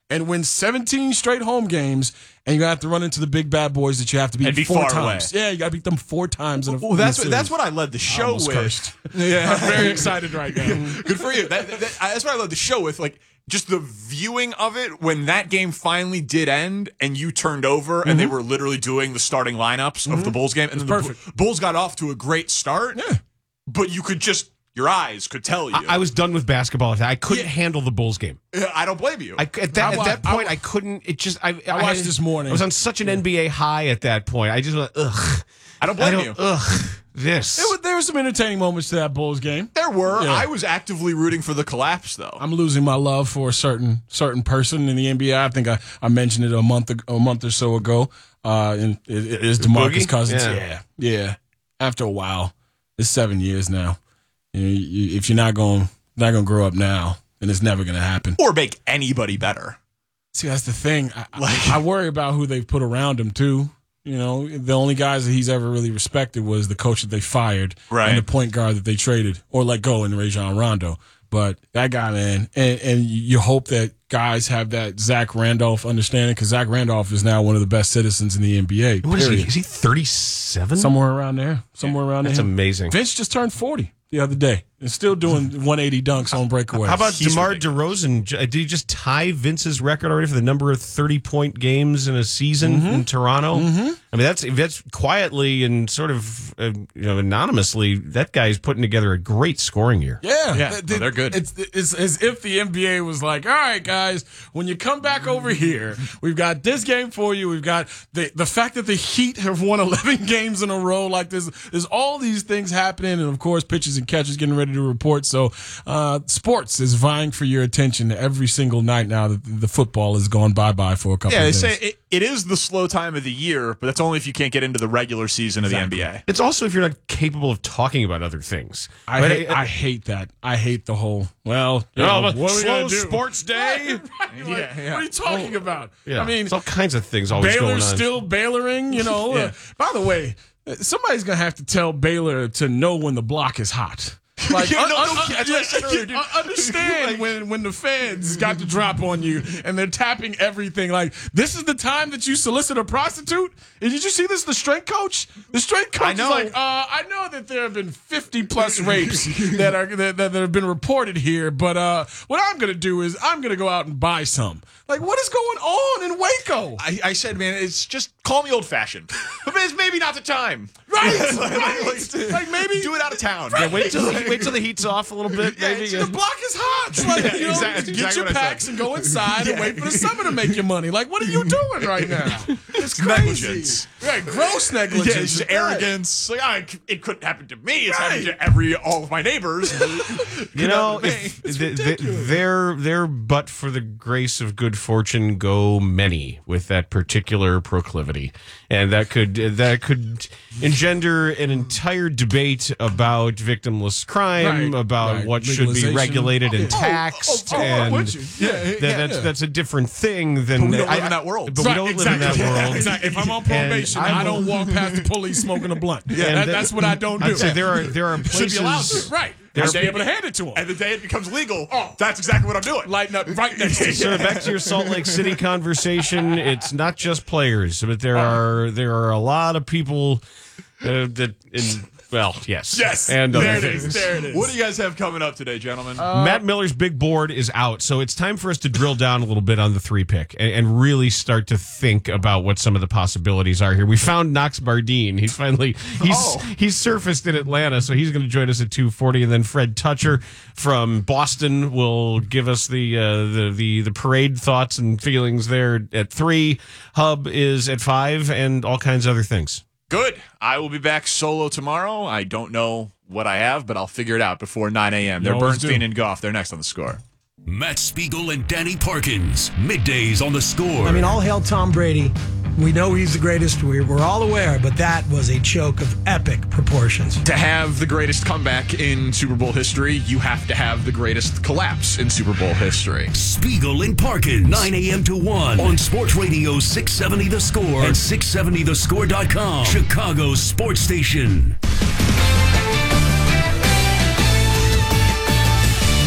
[SPEAKER 12] and win seventeen straight home games, and you have to run into the big bad boys that you have to beat
[SPEAKER 10] And be
[SPEAKER 12] four
[SPEAKER 10] far
[SPEAKER 12] times.
[SPEAKER 10] away.
[SPEAKER 12] Yeah, you got to beat them four times. In a,
[SPEAKER 10] Well, that's
[SPEAKER 12] in a
[SPEAKER 10] what, that's
[SPEAKER 12] series.
[SPEAKER 10] what I led the
[SPEAKER 12] I
[SPEAKER 10] show
[SPEAKER 12] almost
[SPEAKER 10] with.
[SPEAKER 12] cursed. Yeah, I'm very excited right now.
[SPEAKER 10] Good for you. That, that, that's what I led the show with. Like, just the viewing of it when that game finally did end and you turned over and
[SPEAKER 12] Mm-hmm.
[SPEAKER 10] they were literally doing the starting lineups of the Bulls game. And then the
[SPEAKER 12] perfect.
[SPEAKER 10] Bu- Bulls got off to a great start.
[SPEAKER 12] Yeah.
[SPEAKER 10] But you could just, your eyes could tell you.
[SPEAKER 13] I, I was done with basketball. I couldn't
[SPEAKER 10] Yeah.
[SPEAKER 13] handle the Bulls game.
[SPEAKER 10] I don't blame you.
[SPEAKER 13] I, at that,
[SPEAKER 12] I wa-
[SPEAKER 13] at that
[SPEAKER 12] I
[SPEAKER 13] point,
[SPEAKER 12] wa-
[SPEAKER 13] I, couldn't. It just. I,
[SPEAKER 12] I watched this morning.
[SPEAKER 13] I was on such an N B A high at that point. I just went, ugh.
[SPEAKER 10] I don't blame
[SPEAKER 13] I don't,
[SPEAKER 10] you.
[SPEAKER 13] Ugh. This.
[SPEAKER 12] There were, there were some entertaining moments to that Bulls game.
[SPEAKER 10] There were.
[SPEAKER 12] Yeah.
[SPEAKER 10] I was actively rooting for the collapse, though.
[SPEAKER 12] I'm losing my love for a certain certain person in the N B A. I think I, I mentioned it a month ag- a month or so ago. Uh, and it, it is DeMarcus
[SPEAKER 13] Boogie?
[SPEAKER 12] Cousins.
[SPEAKER 13] Yeah.
[SPEAKER 12] Yeah. yeah, After a while, it's seven years now. You know, you, if you're not going not going to grow up now, then it's never going to happen.
[SPEAKER 10] Or make anybody better.
[SPEAKER 12] See, that's the thing. I,
[SPEAKER 10] Like-
[SPEAKER 12] I, I worry about who they've put around him too. You know, the only guys that he's ever really respected was the coach that they fired
[SPEAKER 10] Right.
[SPEAKER 12] and the point guard that they traded or let go in Rajon Rondo. But that guy, man, and, and you hope that guys have that Zach Randolph understanding because Zach Randolph is now one of the best citizens in the N B A.
[SPEAKER 13] What is he?
[SPEAKER 12] period.
[SPEAKER 13] Is he thirty-seven?
[SPEAKER 12] Somewhere around there. Somewhere around
[SPEAKER 13] That's
[SPEAKER 12] there.
[SPEAKER 13] amazing.
[SPEAKER 12] Vince just turned forty the other day and still doing one eighty dunks on breakaways.
[SPEAKER 13] How about
[SPEAKER 10] He's
[SPEAKER 13] DeMar
[SPEAKER 10] ridiculous.
[SPEAKER 13] DeRozan? J- Did he just tie Vince's record already for the number of thirty-point games in a season
[SPEAKER 12] Mm-hmm.
[SPEAKER 13] in Toronto? I mean, that's that's quietly and sort of uh, you know anonymously. That guy's putting together a great scoring year.
[SPEAKER 12] Yeah,
[SPEAKER 10] Yeah,
[SPEAKER 12] Th-
[SPEAKER 10] no,
[SPEAKER 12] th-
[SPEAKER 10] they're good.
[SPEAKER 12] It's, it's as if the N B A was like, all right, guys, when you come back over here, we've got this game for you. We've got the the fact that the Heat have won eleven games in a row. Like there's there's all these things happening, and of course, pitchers and catchers getting ready to report. So, uh, sports is vying for your attention every single night now that the football has gone bye bye for a couple.
[SPEAKER 10] Yeah, they
[SPEAKER 12] of days.
[SPEAKER 10] say it, it is the slow time of the year, but that's only if you can't get into the regular season of the N B A.
[SPEAKER 13] It's also if you're not capable of talking about other things.
[SPEAKER 12] I
[SPEAKER 13] But
[SPEAKER 12] hate, I hate that. I hate the whole. Well, you
[SPEAKER 13] Oh,
[SPEAKER 12] know,
[SPEAKER 13] but
[SPEAKER 12] what are we
[SPEAKER 13] slow
[SPEAKER 12] gonna do?
[SPEAKER 13] sports day.
[SPEAKER 12] Right, like,
[SPEAKER 10] Yeah, yeah.
[SPEAKER 12] What are you talking about?
[SPEAKER 13] Yeah,
[SPEAKER 12] I mean,
[SPEAKER 13] there's all kinds of things always going on.
[SPEAKER 12] Baylor's still Bayloring, you know.
[SPEAKER 10] Yeah.
[SPEAKER 12] Uh, by the way, uh, somebody's gonna have to tell Baylor to know when the block is hot. Like,
[SPEAKER 10] Yeah,
[SPEAKER 12] un-
[SPEAKER 10] no,
[SPEAKER 12] un-
[SPEAKER 10] no,
[SPEAKER 12] un-
[SPEAKER 10] that's what I said earlier, dude.
[SPEAKER 12] un- understand when when the feds got the drop on you and they're tapping everything. Like, this is the time that you solicit a prostitute. And did you see this? The strength coach. The strength coach
[SPEAKER 10] I know.
[SPEAKER 12] is like, uh, I know that there have been fifty plus rapes that are that, that have been reported here, but uh, what I'm gonna do is I'm gonna go out and buy some. Like, what is going on in Waco?
[SPEAKER 10] I, I said, man, it's just call me old fashioned, but it's maybe not the time.
[SPEAKER 12] Right,
[SPEAKER 10] Like,
[SPEAKER 12] right.
[SPEAKER 10] like,
[SPEAKER 12] Like, maybe
[SPEAKER 10] do it out of town.
[SPEAKER 12] Right.
[SPEAKER 13] Yeah, wait till the, wait till the heat's off a little bit.
[SPEAKER 10] Yeah,
[SPEAKER 13] Maybe
[SPEAKER 10] it's
[SPEAKER 12] the block is hot. Like,
[SPEAKER 10] Yeah,
[SPEAKER 12] you know,
[SPEAKER 10] exactly-
[SPEAKER 12] get
[SPEAKER 10] exactly
[SPEAKER 12] your
[SPEAKER 10] what I said.
[SPEAKER 12] packs and go inside and
[SPEAKER 10] Yeah.
[SPEAKER 12] wait for the summer to make your money. Like, what are you doing right now? It's crazy.
[SPEAKER 10] Negligence.
[SPEAKER 12] Right, gross
[SPEAKER 10] Yeah,
[SPEAKER 12] negligence.
[SPEAKER 10] it's just arrogance. Like, ah, it, it couldn't happen to me. It's happened
[SPEAKER 12] Right.
[SPEAKER 10] to every all of my neighbors.
[SPEAKER 13] You know,
[SPEAKER 10] Hey,
[SPEAKER 13] if
[SPEAKER 12] it's
[SPEAKER 13] th- th-
[SPEAKER 12] ridiculous.
[SPEAKER 13] there, there, but for the grace of good fortune, go many with that particular proclivity, and that could that could engender an entire debate about victimless crime,
[SPEAKER 12] Right,
[SPEAKER 13] about
[SPEAKER 12] right.
[SPEAKER 13] what should be
[SPEAKER 12] Legalization.
[SPEAKER 13] regulated
[SPEAKER 12] Oh,
[SPEAKER 13] and
[SPEAKER 12] oh,
[SPEAKER 13] taxed,
[SPEAKER 12] oh, oh,
[SPEAKER 13] and
[SPEAKER 12] would you? Yeah,
[SPEAKER 13] that,
[SPEAKER 12] yeah,
[SPEAKER 13] that's
[SPEAKER 12] yeah.
[SPEAKER 13] that's a different thing than
[SPEAKER 10] But we don't
[SPEAKER 13] I-
[SPEAKER 10] live in that world.
[SPEAKER 13] But we
[SPEAKER 12] Right,
[SPEAKER 13] don't
[SPEAKER 12] exactly.
[SPEAKER 13] live in that world.
[SPEAKER 12] Exactly. If I'm on
[SPEAKER 13] And
[SPEAKER 12] probation,
[SPEAKER 13] I'm-
[SPEAKER 12] I don't walk past the police smoking a blunt. Yeah,
[SPEAKER 13] And
[SPEAKER 12] that,
[SPEAKER 13] that-
[SPEAKER 12] that's what I don't do.
[SPEAKER 13] I'd say there are there are
[SPEAKER 12] Should be allowed
[SPEAKER 13] places.
[SPEAKER 12] to. Right.
[SPEAKER 13] There
[SPEAKER 12] I
[SPEAKER 13] are
[SPEAKER 12] should be able to hand it to him.
[SPEAKER 10] and the day it becomes legal, oh, that's exactly what I'm doing.
[SPEAKER 12] Lighten up right next to you.
[SPEAKER 13] Sir, back to your Salt Lake City conversation. It's not just players, but there are there are a lot of people uh, that. In, well, yes,
[SPEAKER 10] Yes,
[SPEAKER 13] and
[SPEAKER 10] there
[SPEAKER 13] other
[SPEAKER 10] it is.
[SPEAKER 13] things.
[SPEAKER 10] There it is. What do you guys have coming up today, gentlemen?
[SPEAKER 13] Matt Miller's big board is out, so it's time for us to drill down a little bit on the three pick and, and really start to think about what some of the possibilities are here. We found Knox Bardeen. He's finally he's
[SPEAKER 10] Oh.
[SPEAKER 13] he's surfaced in Atlanta, so he's going to join us at two forty, and then Fred Toucher from Boston will give us the uh, the the the parade thoughts and feelings there at three. Hub is at five, and all kinds of other things.
[SPEAKER 10] Good. I will be back solo tomorrow. I don't know what I have, but I'll figure it out before nine a.m. They're
[SPEAKER 12] You always
[SPEAKER 10] Bernstein
[SPEAKER 12] do.
[SPEAKER 10] and Goff. They're next on the Score.
[SPEAKER 5] Matt Spiegel and Danny Parkins. Middays on the Score.
[SPEAKER 1] I mean, all hail Tom Brady. We know he's the greatest. We're, we're all aware, but that was a choke of epic proportions.
[SPEAKER 10] To have the greatest comeback in Super Bowl history, you have to have the greatest collapse in Super Bowl history.
[SPEAKER 5] Spiegel and Parkins. nine a.m. to one on Sports Radio six seventy The Score and six seventy the score dot com. Chicago's sports station.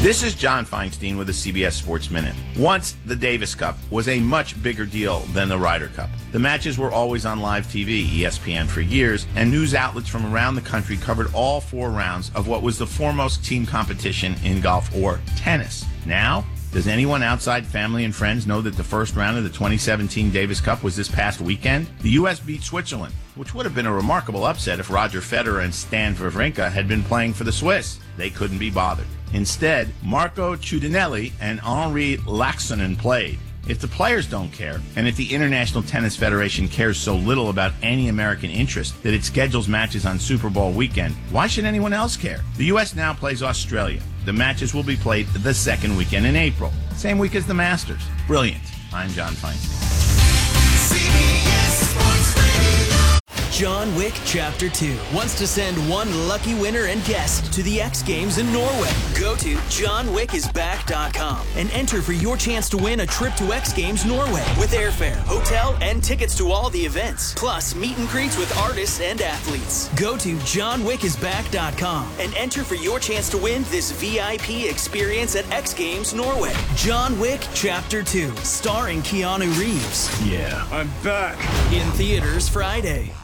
[SPEAKER 14] This is John Feinstein with the C B S Sports Minute. Once, the Davis Cup was a much bigger deal than the Ryder Cup. The matches were always on live T V, E S P N for years, and news outlets from around the country covered all four rounds of what was the foremost team competition in golf or tennis. Now, does anyone outside family and friends know that the first round of the twenty seventeen Davis Cup was this past weekend? The U S beat Switzerland, which would have been a remarkable upset if Roger Federer and Stan Wawrinka had been playing for the Swiss. They couldn't be bothered. Instead, Marco Ciudinelli and Henri Laaksonen played. If the players don't care, and if the International Tennis Federation cares so little about any American interest that it schedules matches on Super Bowl weekend, why should anyone else care? The U S now plays Australia. The matches will be played the second weekend in April, same week as the Masters. Brilliant. I'm John Feinstein.
[SPEAKER 15] John Wick Chapter two wants to send one lucky winner and guest to the X Games in Norway. Go to john wick is back dot com and enter for your chance to win a trip to X Games Norway with airfare, hotel, and tickets to all the events, plus meet and greets with artists and athletes. Go to john wick is back dot com and enter for your chance to win this V I P experience at X Games Norway. John Wick Chapter two, starring Keanu Reeves.
[SPEAKER 16] Yeah, I'm back.
[SPEAKER 15] In theaters Friday.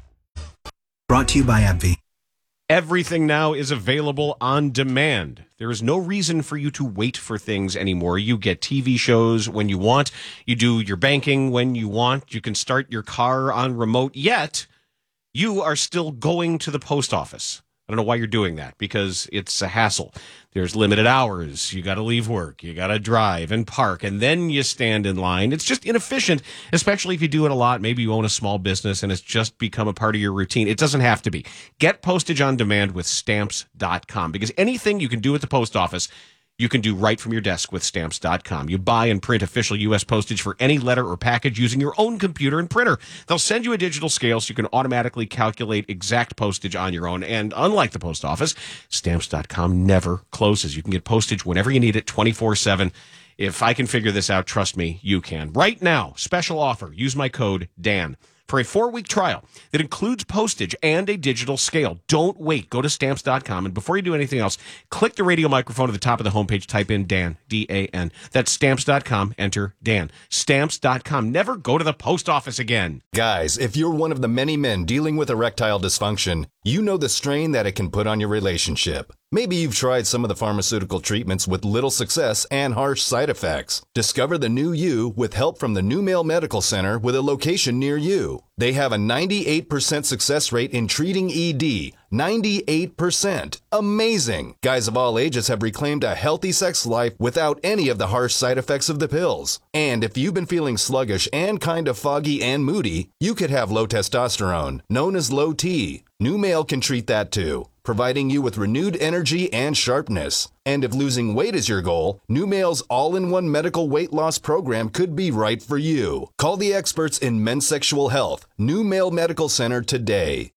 [SPEAKER 17] Brought to you by AbbVie.
[SPEAKER 13] Everything now is available on demand. There is no reason for you to wait for things anymore. You get T V shows when you want. You do your banking when you want. You can start your car on remote. Yet, you are still going to the post office. I don't know why you're doing that, because it's a hassle. There's limited hours. You got to leave work. You got to drive and park, and then you stand in line. It's just inefficient, especially if you do it a lot. Maybe you own a small business and it's just become a part of your routine. It doesn't have to be. Get postage on demand with stamps dot com, because anything you can do at the post office, you can do right from your desk with stamps dot com. You buy and print official U S postage for any letter or package using your own computer and printer. They'll send you a digital scale so you can automatically calculate exact postage on your own. And unlike the post office, stamps dot com never closes. You can get postage whenever you need it, twenty-four seven. If I can figure this out, trust me, you can. Right now, special offer. Use my code Dan for a four-week trial that includes postage and a digital scale. Don't wait. Go to stamps dot com, and before you do anything else, click the radio microphone at the top of the homepage. Type in Dan, D A N. That's stamps dot com. Enter Dan. stamps dot com. Never go to the post office again.
[SPEAKER 18] Guys, if you're one of the many men dealing with erectile dysfunction, you know the strain that it can put on your relationship. Maybe you've tried some of the pharmaceutical treatments with little success and harsh side effects. Discover the new you with help from the New Male Medical Center with a location near you. They have a ninety-eight percent success rate in treating E D. ninety-eight percent. Amazing. Guys of all ages have reclaimed a healthy sex life without any of the harsh side effects of the pills. And if you've been feeling sluggish and kind of foggy and moody, you could have low testosterone, known as low T. New Male can treat that too, providing you with renewed energy and sharpness. And if losing weight is your goal, New Male's all-in-one medical weight loss program could be right for you. Call the experts in men's sexual health, New Male Medical Center today.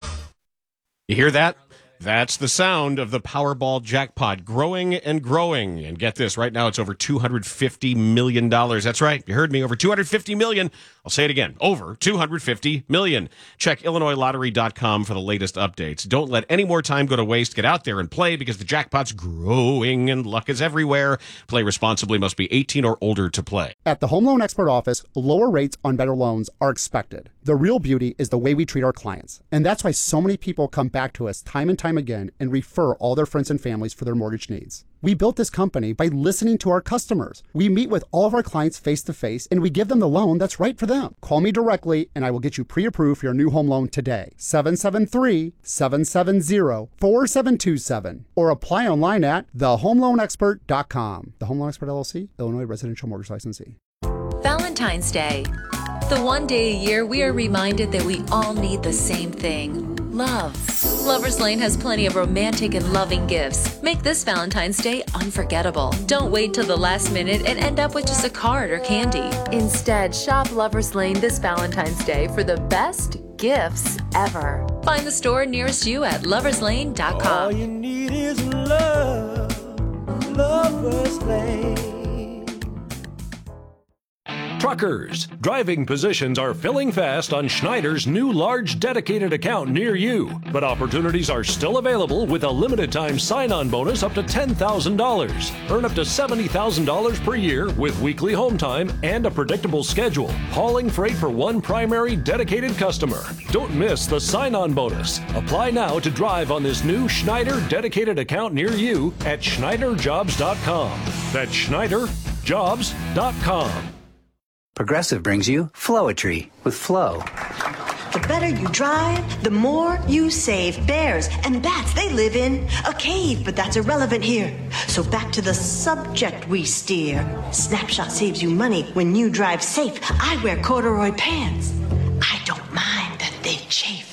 [SPEAKER 13] You hear that? That's the sound of the Powerball jackpot growing and growing. And get this, right now it's over two hundred fifty million dollars. That's right. You heard me. Over two hundred fifty million dollars. I'll say it again. Over two hundred fifty million dollars. Check illinois lottery dot com for the latest updates. Don't let any more time go to waste. Get out there and play, because the jackpot's growing and luck is everywhere. Play responsibly. Must be eighteen or older to play.
[SPEAKER 19] At the Home Loan Expert Office, lower rates on better loans are expected. The real beauty is the way we treat our clients. And that's why so many people come back to us time and time again and refer all their friends and families for their mortgage needs. We built this company by listening to our customers. We meet with all of our clients face to face, and we give them the loan that's right for them. Call me directly and I will get you pre-approved for your new home loan today. seven seven three, seven seven zero, four seven two seven or apply online at the home loan expert dot com. The Home Loan Expert L L C, Illinois Residential Mortgage Licensee.
[SPEAKER 2] Valentine's Day. The one day a year we are reminded that we all need the same thing. Love. Lover's Lane has plenty of romantic and loving gifts. Make this Valentine's Day unforgettable. Don't wait till the last minute and end up with just a card or candy. Instead, shop Lover's Lane this Valentine's Day for the best gifts ever. Find the store nearest you at lovers lane dot com.
[SPEAKER 3] All you need is love, Lover's Lane.
[SPEAKER 16] Truckers, driving positions are filling fast on Schneider's new large dedicated account near you. But opportunities are still available with a limited time sign-on bonus up to ten thousand dollars. Earn up to seventy thousand dollars per year with weekly home time and a predictable schedule. Hauling freight for one primary dedicated customer. Don't miss the sign-on bonus. Apply now to drive on this new Schneider dedicated account near you at Schneider Jobs dot com. That's Schneider Jobs dot com.
[SPEAKER 17] Progressive brings you Flowetry with Flow.
[SPEAKER 20] The better you drive, the more you save. Bears and bats, they live in a cave, but that's irrelevant here. So back to the subject we steer. Snapshot saves you money when you drive safe. I wear corduroy pants. I don't mind that they chafe.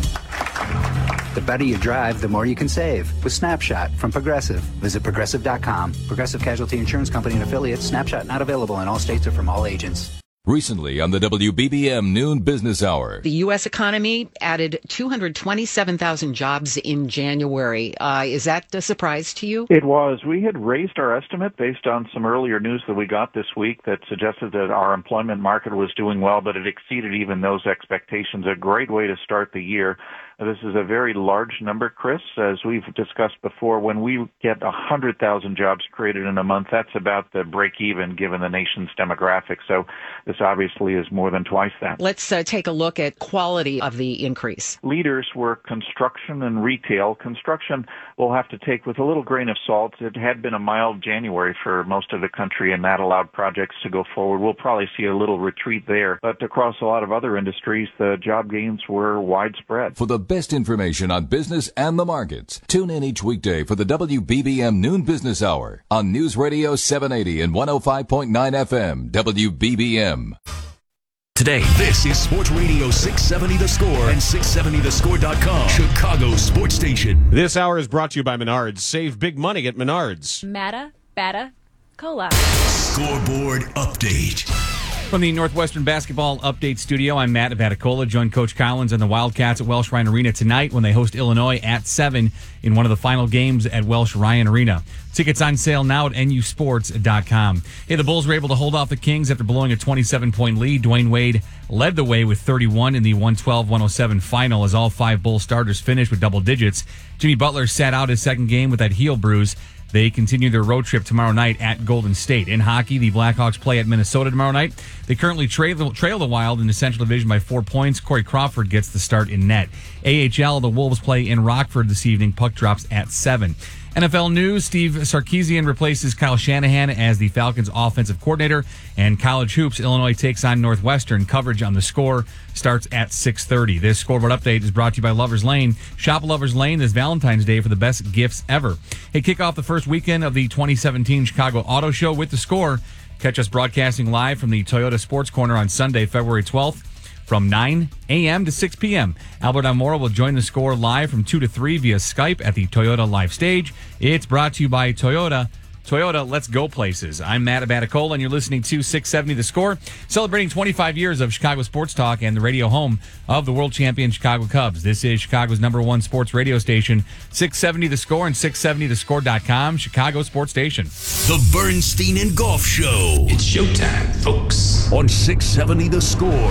[SPEAKER 17] The better you drive, the more you can save with Snapshot from Progressive. Visit Progressive dot com. Progressive Casualty Insurance Company and affiliates. Snapshot not available in all states or from all agents.
[SPEAKER 21] Recently on the W B B M Noon Business Hour.
[SPEAKER 22] The U S economy added two hundred twenty-seven thousand jobs in January. Uh, is that a surprise to you?
[SPEAKER 23] It was. We had raised our estimate based on some earlier news that we got this week that suggested that our employment market was doing well, but it exceeded even those expectations. A great way to start the year. This is a very large number, Chris. As we've discussed before, when we get one hundred thousand jobs created in a month, that's about the break-even given the nation's demographics. So this obviously is more than twice that.
[SPEAKER 22] Let's uh, take a look at quality of the increase.
[SPEAKER 23] Leaders were construction and retail. Construction we'll have to take with a little grain of salt. It had been a mild January for most of the country, and that allowed projects to go forward. We'll probably see a little retreat there. But across a lot of other industries, the job gains were widespread.
[SPEAKER 21] For the best information on business and the markets, tune in each weekday for the W B B M Noon Business Hour on News Radio seven eighty and one oh five point nine F M, W B B M.
[SPEAKER 5] Today, this is Sports Radio six seventy The Score and six seventy the score dot com, Chicago Sports Station.
[SPEAKER 13] This hour is brought to you by Menards. Save big money at Menards.
[SPEAKER 24] Matta, Bata, Cola.
[SPEAKER 5] Scoreboard update.
[SPEAKER 25] From the Northwestern Basketball Update Studio, I'm Matt Abaticola. Join Coach Collins and the Wildcats at Welsh Ryan Arena tonight when they host Illinois at seven in one of the final games at Welsh Ryan Arena. Tickets on sale now at N U sports dot com. Hey, the Bulls were able to hold off the Kings after blowing a twenty-seven point lead. Dwayne Wade led the way with thirty-one in the one twelve one oh seven final as all five Bulls starters finished with double digits. Jimmy Butler sat out his second game with that heel bruise. They continue their road trip tomorrow night at Golden State. In hockey, the Blackhawks play at Minnesota tomorrow night. They currently trail the, trail the Wild in the Central Division by four points. Corey Crawford gets the start in net. A H L, the Wolves play in Rockford this evening. Puck drops at seven. N F L news, Steve Sarkisian replaces Kyle Shanahan as the Falcons offensive coordinator. And college hoops, Illinois takes on Northwestern. Coverage on The Score starts at six thirty. This scoreboard update is brought to you by Lover's Lane. Shop Lover's Lane this Valentine's Day for the best gifts ever. Hey, kick off the first weekend of the twenty seventeen Chicago Auto Show with The Score. Catch us broadcasting live from the Toyota Sports Corner on Sunday, February twelfth. From nine a.m. to six p.m. Albert Almora will join The Score live from two to three via Skype at the Toyota Live Stage. It's brought to you by Toyota. Toyota, let's go places. I'm Matt Abaticola, and you're listening to six seventy The Score, celebrating twenty-five years of Chicago sports talk and the radio home of the world champion Chicago Cubs. This is Chicago's number one sports radio station, six seventy The Score and six seventy the score dot com, Chicago Sports Station.
[SPEAKER 5] The Bernstein and Golf Show. It's showtime, folks. On six seventy The Score.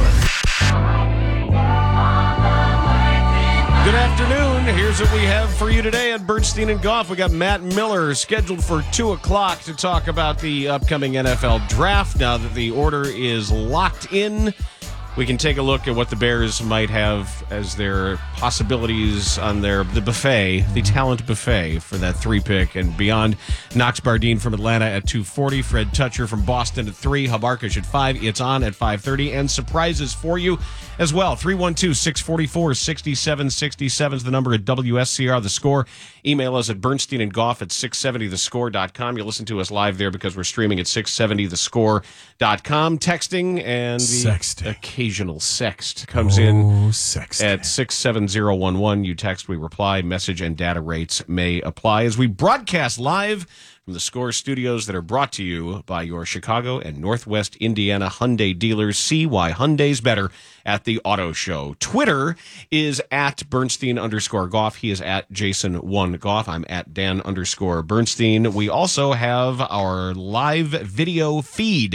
[SPEAKER 13] Good afternoon. Here's what we have for you today at Bernstein and Golf. We got Matt Miller scheduled for two o'clock to talk about the upcoming N F L draft. Now that the order is locked in, we can take a look at what the Bears might have as their possibilities on their the buffet, the talent buffet for that three pick and beyond. Knox Bardeen from Atlanta at two forty, Fred Toucher from Boston at three, Habarkish at five. It's on at five thirty, and surprises for you as well. three one two, six four four, six seven six seven is the number at W S C R The Score. Email us at Bernstein and Golf at six seventy the score dot com. You listen to us live there because we're streaming at six seventy the score dot com. Texting and the
[SPEAKER 12] Sexting.
[SPEAKER 13] occasional sext comes
[SPEAKER 12] Oh,
[SPEAKER 13] in
[SPEAKER 12] sexting.
[SPEAKER 13] at six seven zero one one. You text, we reply. Message and data rates may apply as we broadcast live from the Score studios that are brought to you by your Chicago and Northwest Indiana Hyundai dealers. See why Hyundai's better at the Auto Show. Twitter is at Bernstein underscore Goff. He is at Jason one Goff. I'm at Dan underscore Bernstein. We also have our live video feed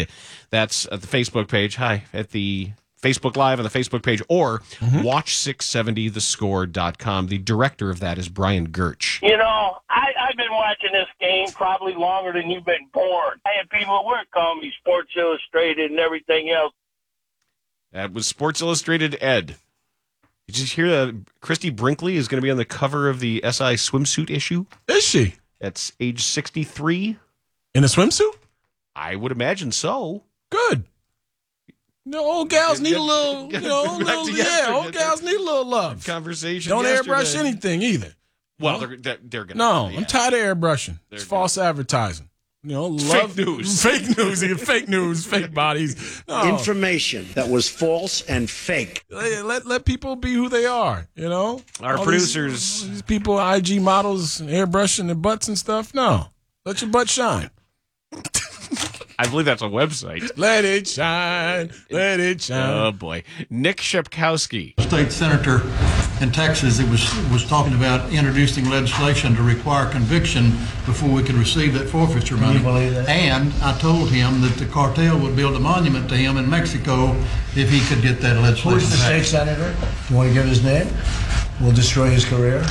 [SPEAKER 13] That's at the Facebook page. Hi, at the Facebook Live on the Facebook page, or
[SPEAKER 12] Mm-hmm.
[SPEAKER 13] watch six seventy the score dot com. The director of that is Brian Gertch.
[SPEAKER 4] You know, I, I've been watching this game probably longer than you've been born. I had people at work call me Sports Illustrated and everything else.
[SPEAKER 13] That was Sports Illustrated Ed. Did you hear that Christy Brinkley is going to be on the cover of the S I swimsuit issue?
[SPEAKER 12] Is she?
[SPEAKER 13] That's age sixty-three.
[SPEAKER 12] In a swimsuit?
[SPEAKER 13] I would imagine so.
[SPEAKER 12] Good. No, old gals need a little, you know, a little, yeah, old gals need a little love.
[SPEAKER 13] Conversation.
[SPEAKER 12] Don't
[SPEAKER 13] yesterday.
[SPEAKER 12] airbrush anything either.
[SPEAKER 13] Well, they're they're, they're going to.
[SPEAKER 12] No, I'm tired of airbrushing. It's false advertising. You know, love,
[SPEAKER 13] fake news.
[SPEAKER 12] Fake news. Fake news. Fake bodies. No.
[SPEAKER 6] Information that was false and fake.
[SPEAKER 12] Let, let let people be who they are, you know?
[SPEAKER 13] Our
[SPEAKER 12] All
[SPEAKER 13] producers.
[SPEAKER 12] These, these people, I G models, airbrushing their butts and stuff. No. Let your butt shine.
[SPEAKER 13] I believe that's a website.
[SPEAKER 12] Let it shine. Let it shine.
[SPEAKER 13] Oh, boy. Nick Shepkowski.
[SPEAKER 7] State senator in Texas, it was was talking about introducing legislation to require conviction before we could receive that forfeiture money.
[SPEAKER 6] you believe that?
[SPEAKER 7] And I told him that the cartel would build a monument to him in Mexico if he could get that legislation.
[SPEAKER 6] Who's the state senator? You want to give his name? We'll destroy his career.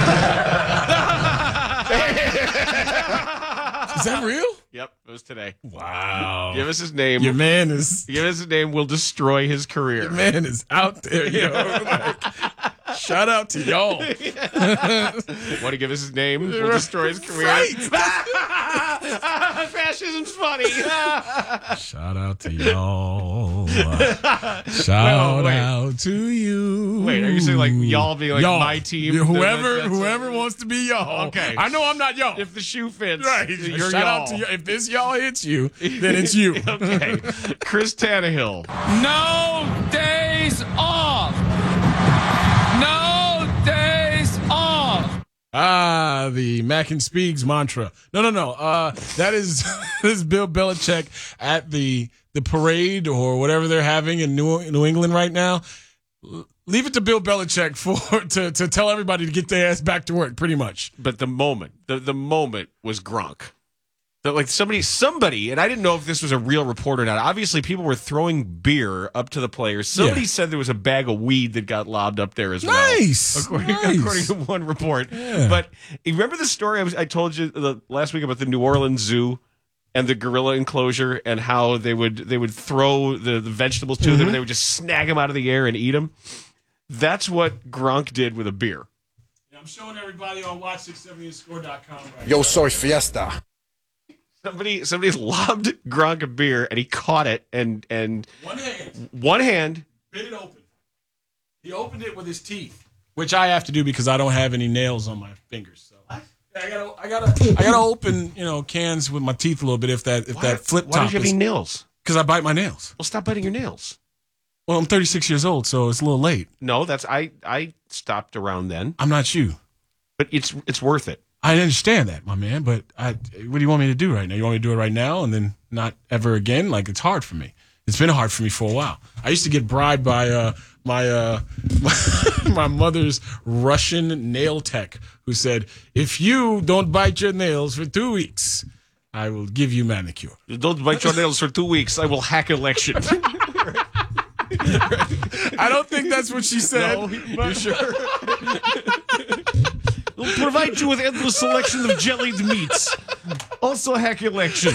[SPEAKER 12] Is that real?
[SPEAKER 13] Yep, it was today.
[SPEAKER 12] Wow.
[SPEAKER 13] Give us his name.
[SPEAKER 12] Your man is.
[SPEAKER 13] Give us his name. We'll destroy his career.
[SPEAKER 12] Your man is out there, yo. Like, shout out to y'all.
[SPEAKER 13] Want to give us his name? We'll destroy his career.
[SPEAKER 12] Right.
[SPEAKER 13] Fascism's funny.
[SPEAKER 12] Shout out to y'all. Shout
[SPEAKER 13] Well, wait.
[SPEAKER 12] out to you.
[SPEAKER 13] Wait, are you saying like y'all being like
[SPEAKER 12] Y'all.
[SPEAKER 13] my team?
[SPEAKER 12] Yeah, whoever
[SPEAKER 13] That's-
[SPEAKER 12] whoever wants to be y'all.
[SPEAKER 13] Okay.
[SPEAKER 12] I know I'm not y'all.
[SPEAKER 13] If the shoe fits,
[SPEAKER 12] Right.
[SPEAKER 13] you're
[SPEAKER 12] Shout
[SPEAKER 13] y'all.
[SPEAKER 12] out to you. If this y'all hits you, then it's you.
[SPEAKER 13] Okay. Chris Tannehill.
[SPEAKER 8] No days off. No days off.
[SPEAKER 12] Ah, the Mac and Speaks mantra. No, no, no. Uh, that is this is Bill Belichick at the the parade or whatever they're having in New New England right now. L- Leave it to Bill Belichick for to to tell everybody to get their ass back to work. Pretty much.
[SPEAKER 13] But the moment, the, the moment was Gronk. That like somebody, somebody, and I didn't know if this was a real report or not. Obviously, people were throwing beer up to the players. Somebody
[SPEAKER 12] Yeah.
[SPEAKER 13] said there was a bag of weed that got lobbed up there as
[SPEAKER 12] Nice.
[SPEAKER 13] well. According,
[SPEAKER 12] Nice.
[SPEAKER 13] according to one report.
[SPEAKER 12] Yeah.
[SPEAKER 13] But you remember the story I, was, I told you the, last week about the New Orleans Zoo and the gorilla enclosure and how they would they would throw the, the vegetables to them and they would just snag them out of the air and eat them. That's what Gronk did with a beer.
[SPEAKER 12] I'm showing everybody on watch six seventy the score dot com right
[SPEAKER 6] Yo soy fiesta.
[SPEAKER 13] Somebody somebody lobbed Gronk a beer and he caught it and and
[SPEAKER 12] One hand.
[SPEAKER 13] one hand
[SPEAKER 12] Bit it open. He opened it with his teeth, which I have to do because I don't have any nails on my fingers. So I gotta, I gotta, I gotta open, you know, cans with my teeth a little bit if that, if
[SPEAKER 13] Why-
[SPEAKER 12] that flip
[SPEAKER 13] why
[SPEAKER 12] top.
[SPEAKER 13] don't you have
[SPEAKER 12] is-
[SPEAKER 13] any nails?
[SPEAKER 12] Because I bite my nails.
[SPEAKER 13] Well, stop biting your nails.
[SPEAKER 12] Well, I'm thirty-six years old, so it's a little late.
[SPEAKER 13] No, that's I I stopped around then,
[SPEAKER 12] I'm not you.
[SPEAKER 13] but it's it's worth it.
[SPEAKER 12] I understand that, my man, but I, what do you want me to do right now? You want me to do it right now and then not ever again? Like, it's hard for me. It's been hard for me for a while. I used to get bribed by uh, my, uh, my mother's Russian nail tech who said, if you don't bite your nails for two weeks, I will give you manicure.
[SPEAKER 13] Don't bite your nails for two weeks. I will hack election.
[SPEAKER 12] I don't think that's what she said.
[SPEAKER 13] No, you sure? We'll provide you with endless selection of jellied meats. Also hack election.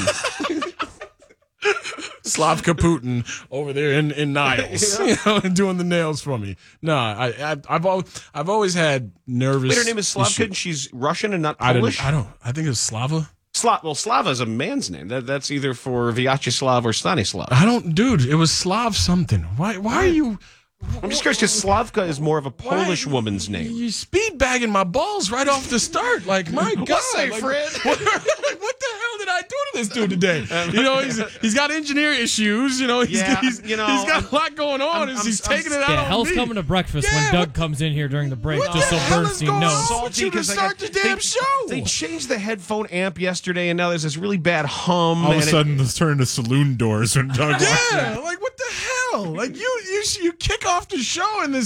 [SPEAKER 12] Slavka Putin over there in, in Niles, you know, doing the nails for me. No, I, I I've always I've always had nervous.
[SPEAKER 13] Wait, her name is Slavka
[SPEAKER 12] issue-
[SPEAKER 13] and she's Russian and not
[SPEAKER 12] I
[SPEAKER 13] Polish?
[SPEAKER 12] don't. I don't. I think it's Slava.
[SPEAKER 13] Sla- well, Slava is a man's name. That, that's either for Vyacheslav or Stanislav.
[SPEAKER 12] I don't, dude. It was Slav something. Why? Why are you?
[SPEAKER 13] I'm just curious because Slavka is more of a Polish woman's name.
[SPEAKER 12] You speed bagging my balls right off the start. Like, my God.
[SPEAKER 13] What's that,
[SPEAKER 12] like,
[SPEAKER 13] Fred?
[SPEAKER 12] What, what the hell did I do to this dude today? You know, he's he's got engineer issues. You know, he's,
[SPEAKER 13] Yeah,
[SPEAKER 12] he's,
[SPEAKER 13] you know,
[SPEAKER 12] he's got
[SPEAKER 13] I'm-
[SPEAKER 12] a lot going on.
[SPEAKER 13] I'm-
[SPEAKER 12] and
[SPEAKER 13] I'm-
[SPEAKER 12] he's
[SPEAKER 13] I'm-
[SPEAKER 12] taking it out
[SPEAKER 9] Yeah,
[SPEAKER 12] on
[SPEAKER 9] hell's
[SPEAKER 12] me.
[SPEAKER 9] coming to breakfast
[SPEAKER 12] Yeah,
[SPEAKER 9] when Doug comes in here during the break,
[SPEAKER 12] What
[SPEAKER 9] just
[SPEAKER 12] the
[SPEAKER 9] so
[SPEAKER 12] hell is
[SPEAKER 9] Bernstein
[SPEAKER 12] going
[SPEAKER 9] knows.
[SPEAKER 12] on?
[SPEAKER 13] Salty
[SPEAKER 12] You to
[SPEAKER 13] 'cause I
[SPEAKER 12] start
[SPEAKER 13] got-
[SPEAKER 12] the damn
[SPEAKER 13] they-
[SPEAKER 12] show.
[SPEAKER 13] They changed the headphone amp yesterday, and now there's this really bad hum.
[SPEAKER 10] All of
[SPEAKER 13] and
[SPEAKER 10] a
[SPEAKER 13] it-
[SPEAKER 10] sudden, it's turned to saloon doors when Doug walks in.
[SPEAKER 12] Yeah, like what the hell? Like you, you, you kick off the show and this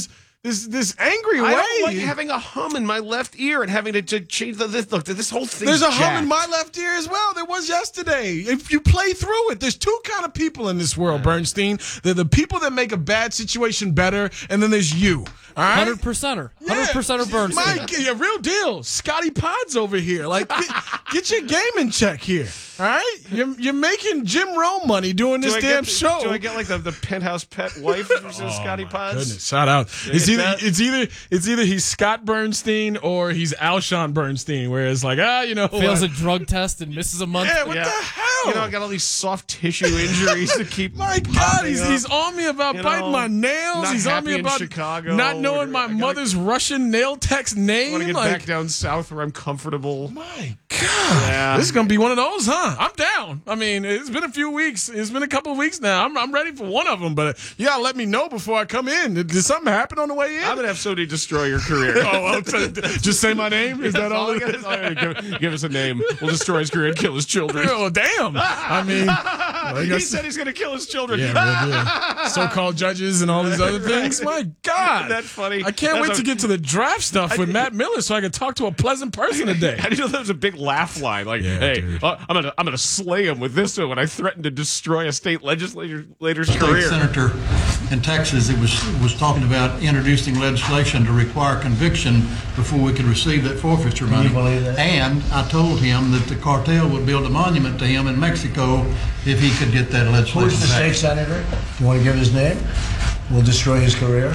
[SPEAKER 12] this this angry
[SPEAKER 13] I
[SPEAKER 12] way.
[SPEAKER 13] don't like having a hum in my left ear and having to, to change the this. Look, this whole thing.
[SPEAKER 12] There's a hum
[SPEAKER 13] jacked.
[SPEAKER 12] in my left ear as well. There was yesterday. If you play through it, there's two kind of people in this world, Bernstein. They're the people that make a bad situation better, and then there's you. All right,
[SPEAKER 1] hundred percenter, hundred percenter Bernstein.
[SPEAKER 12] Mike, yeah, real deal. Scotty Pods over here. Like, get, get your game in check here. All right, you're, you're making Jim Rome money doing this
[SPEAKER 13] do I
[SPEAKER 12] damn
[SPEAKER 13] get,
[SPEAKER 12] show.
[SPEAKER 13] Do I get like the, the penthouse pet wife from oh, Scotty Pods?
[SPEAKER 12] Goodness, shout out.
[SPEAKER 13] Do
[SPEAKER 12] It's either
[SPEAKER 13] that?
[SPEAKER 12] it's either it's either he's Scott Bernstein or he's Alshon Bernstein, where it's like, ah, you know,
[SPEAKER 1] fails
[SPEAKER 12] uh,
[SPEAKER 1] a drug test and misses a month.
[SPEAKER 12] Yeah, what
[SPEAKER 13] Yeah.
[SPEAKER 12] the hell?
[SPEAKER 13] You know, I got all these soft tissue injuries to keep.
[SPEAKER 12] My God,
[SPEAKER 13] popping
[SPEAKER 12] he's,
[SPEAKER 13] up.
[SPEAKER 12] he's on me about
[SPEAKER 13] You
[SPEAKER 12] biting
[SPEAKER 13] know,
[SPEAKER 12] my nails.
[SPEAKER 13] not
[SPEAKER 12] He's on
[SPEAKER 13] happy
[SPEAKER 12] me
[SPEAKER 13] in
[SPEAKER 12] about
[SPEAKER 13] Chicago.
[SPEAKER 12] not knowing my
[SPEAKER 13] I gotta-
[SPEAKER 12] mother's Russian nail tech's name.
[SPEAKER 13] I want to get
[SPEAKER 12] like,
[SPEAKER 13] back down south where I'm comfortable.
[SPEAKER 12] My God,
[SPEAKER 13] Yeah.
[SPEAKER 12] this is gonna be one of those, huh? I'm down. I mean, it's been a few weeks. It's been a couple of weeks now. I'm, I'm ready for one of them, but you gotta let me know before I come in. Did, did something happen on the way in?
[SPEAKER 13] I'm gonna have somebody destroy your career.
[SPEAKER 12] oh, well, t- just say my name. Is that all?
[SPEAKER 13] All I gotta- all right, give, give us a name. We'll destroy his career and kill his children.
[SPEAKER 12] Oh, damn. I mean, well,
[SPEAKER 13] he
[SPEAKER 12] got-
[SPEAKER 13] said he's gonna kill his children.
[SPEAKER 12] Yeah, real deal. So-called judges and all these other things. My God,
[SPEAKER 13] That's funny.
[SPEAKER 12] I can't
[SPEAKER 13] That's
[SPEAKER 12] wait
[SPEAKER 13] a-
[SPEAKER 12] to get to the draft stuff with
[SPEAKER 13] I-
[SPEAKER 12] Matt Miller so I can talk to a pleasant person today.
[SPEAKER 13] How do you know that was a big laugh line? Like,
[SPEAKER 12] Yeah,
[SPEAKER 13] hey,
[SPEAKER 12] dude.
[SPEAKER 13] uh, I'm gonna I'm gonna slay him with this one when I threatened to destroy a state legislator's
[SPEAKER 7] State
[SPEAKER 13] career.
[SPEAKER 7] senator in Texas that was was talking about introducing legislation to require conviction before we could receive that forfeiture money.
[SPEAKER 6] you believe that?
[SPEAKER 7] And I told him that the cartel would build a monument to him in Mexico if he could get that
[SPEAKER 6] Who's
[SPEAKER 7] legislation
[SPEAKER 6] the state
[SPEAKER 7] back.
[SPEAKER 6] senator? You want to give his name? We'll destroy his career.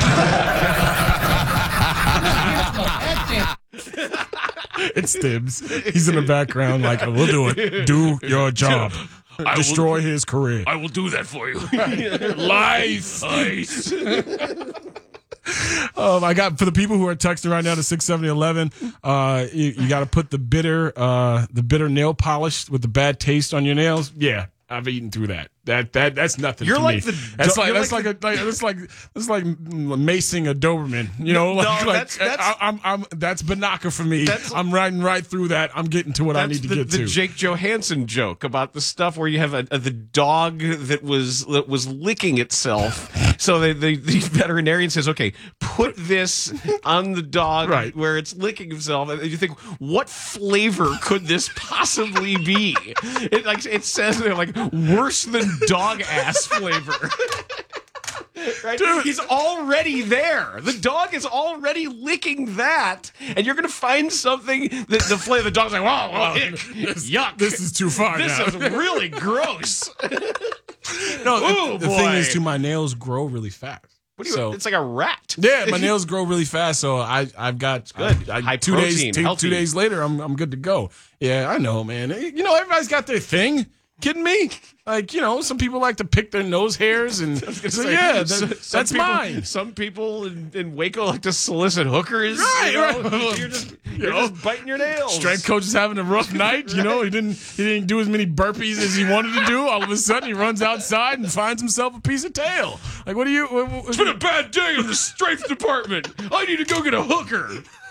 [SPEAKER 12] It's Tibbs. He's in the background like, we'll do it. Do your job.
[SPEAKER 13] I will-
[SPEAKER 12] Destroy his career.
[SPEAKER 13] I will do that for you.
[SPEAKER 12] Life.
[SPEAKER 13] Ice.
[SPEAKER 12] Um, I got for the people who are texting right now to six seventy eleven. Uh, you, you got to put the bitter, uh, the bitter nail polish with the bad taste on your nails. Yeah, I've eaten through that. That that that's nothing.
[SPEAKER 13] You're
[SPEAKER 12] to
[SPEAKER 13] like
[SPEAKER 12] me.
[SPEAKER 13] the-
[SPEAKER 12] that's like
[SPEAKER 13] you're
[SPEAKER 12] that's like,
[SPEAKER 13] like
[SPEAKER 12] a like, that's like that's like macing a Doberman. You know,
[SPEAKER 13] No,
[SPEAKER 12] like, like
[SPEAKER 13] that's- that's-
[SPEAKER 12] I, I'm I'm that's Banaka for me.
[SPEAKER 13] That's-
[SPEAKER 12] I'm riding right through that. I'm getting to what I
[SPEAKER 13] That's
[SPEAKER 12] need to
[SPEAKER 13] the,
[SPEAKER 12] get
[SPEAKER 13] the
[SPEAKER 12] to.
[SPEAKER 13] Jake Johansson joke about the stuff where you have a, a, the dog that was that was licking itself. So the, the, the veterinarian says, "Okay, put this on the dog
[SPEAKER 12] Right.
[SPEAKER 13] where it's licking itself." And you think, what flavor could this possibly be? It like it says they're like worse than dog ass flavor. Right?
[SPEAKER 12] Dude.
[SPEAKER 13] He's already there. The dog is already licking that, and you're gonna find something that the flavor. The dog's like, "Wow, wow, ick,
[SPEAKER 12] This-
[SPEAKER 13] yuck!
[SPEAKER 12] This is too far.
[SPEAKER 13] This
[SPEAKER 12] now.
[SPEAKER 13] is really gross."
[SPEAKER 12] No,
[SPEAKER 13] Ooh,
[SPEAKER 12] the, the thing
[SPEAKER 13] boy.
[SPEAKER 12] is, too, my nails grow really fast.
[SPEAKER 13] What do you?
[SPEAKER 12] So-
[SPEAKER 13] it's like a rat.
[SPEAKER 12] Yeah, my nails grow really fast, so I I've got
[SPEAKER 13] good.
[SPEAKER 12] I, I,
[SPEAKER 13] High
[SPEAKER 12] two
[SPEAKER 13] protein,
[SPEAKER 12] days two,
[SPEAKER 13] healthy.
[SPEAKER 12] two days later I'm I'm good to go. Yeah, I know, man. You know, everybody's got their thing. Kidding me? Like, you know, some people like to pick their nose hairs, and
[SPEAKER 13] I was gonna
[SPEAKER 12] so,
[SPEAKER 13] say,
[SPEAKER 12] yeah, that,
[SPEAKER 13] some
[SPEAKER 12] that's
[SPEAKER 13] people,
[SPEAKER 12] mine.
[SPEAKER 13] Some people in, in Waco like to solicit hookers.
[SPEAKER 12] Right,
[SPEAKER 13] you know?
[SPEAKER 12] right.
[SPEAKER 13] You're just,
[SPEAKER 12] You
[SPEAKER 13] you're
[SPEAKER 12] know,
[SPEAKER 13] just biting your nails.
[SPEAKER 12] Strength coach is having a rough night. You know, he didn't he didn't do as many burpees as he wanted to do. All of a sudden, he runs outside and finds himself a piece of tail. Like, what do you? What, what,
[SPEAKER 13] It's been a bad day in the strength department. I need to go get a hooker.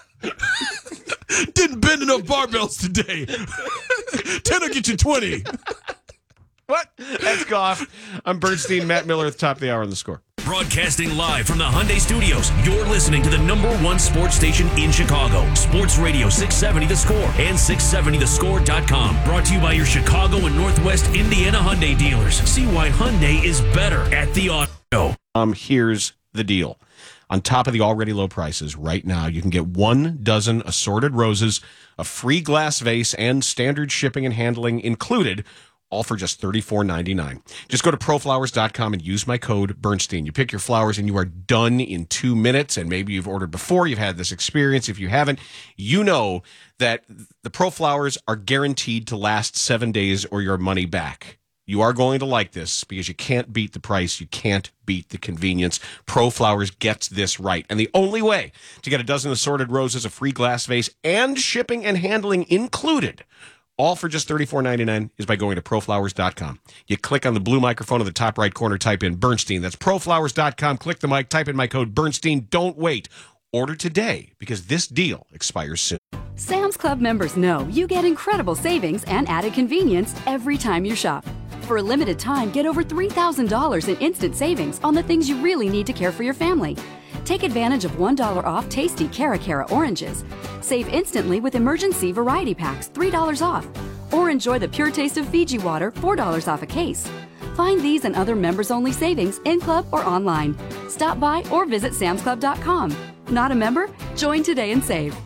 [SPEAKER 12] didn't bend enough barbells today. ten will get you twenty.
[SPEAKER 13] What? That's Goff. I'm Bernstein. Matt Miller at the top of the hour on The Score.
[SPEAKER 5] Broadcasting live from the Hyundai Studios, you're listening to the number one sports station in Chicago. Sports Radio six seventy The Score and six seventy the score dot com. Brought to you by your Chicago and Northwest Indiana Hyundai dealers. See why Hyundai is better at the auto.
[SPEAKER 13] Um, here's the deal. On top of the already low prices, right now, you can get one dozen assorted roses, a free glass vase, and standard shipping and handling included, all for just thirty-four ninety-nine. Just go to proflowers dot com and use my code Bernstein. You pick your flowers and you are done in two minutes. And maybe you've ordered before, you've had this experience. If you haven't, you know that the Pro Flowers are guaranteed to last seven days or your money back. You are going to like this because you can't beat the price. You can't beat the convenience. Pro Flowers gets this right. And the only way to get a dozen assorted roses, a free glass vase, and shipping and handling included, all for just thirty-four ninety-nine, is by going to proflowers dot com. You click on the blue microphone in the top right corner, type in Bernstein. That's proflowers dot com. Click the mic, type in my code Bernstein. Don't wait. Order today because this deal expires soon.
[SPEAKER 9] Sam's Club members know you get incredible savings and added convenience every time you shop. For a limited time, get over three thousand dollars in instant savings on the things you really need to care for your family. Take advantage of one dollar off tasty Cara Cara oranges. Save instantly with emergency variety packs, three dollars off. Or enjoy the pure taste of Fiji water, four dollars off a case. Find these and other members-only savings in-club or online. Stop by or visit Sam's Club dot com. Not a member? Join today and save.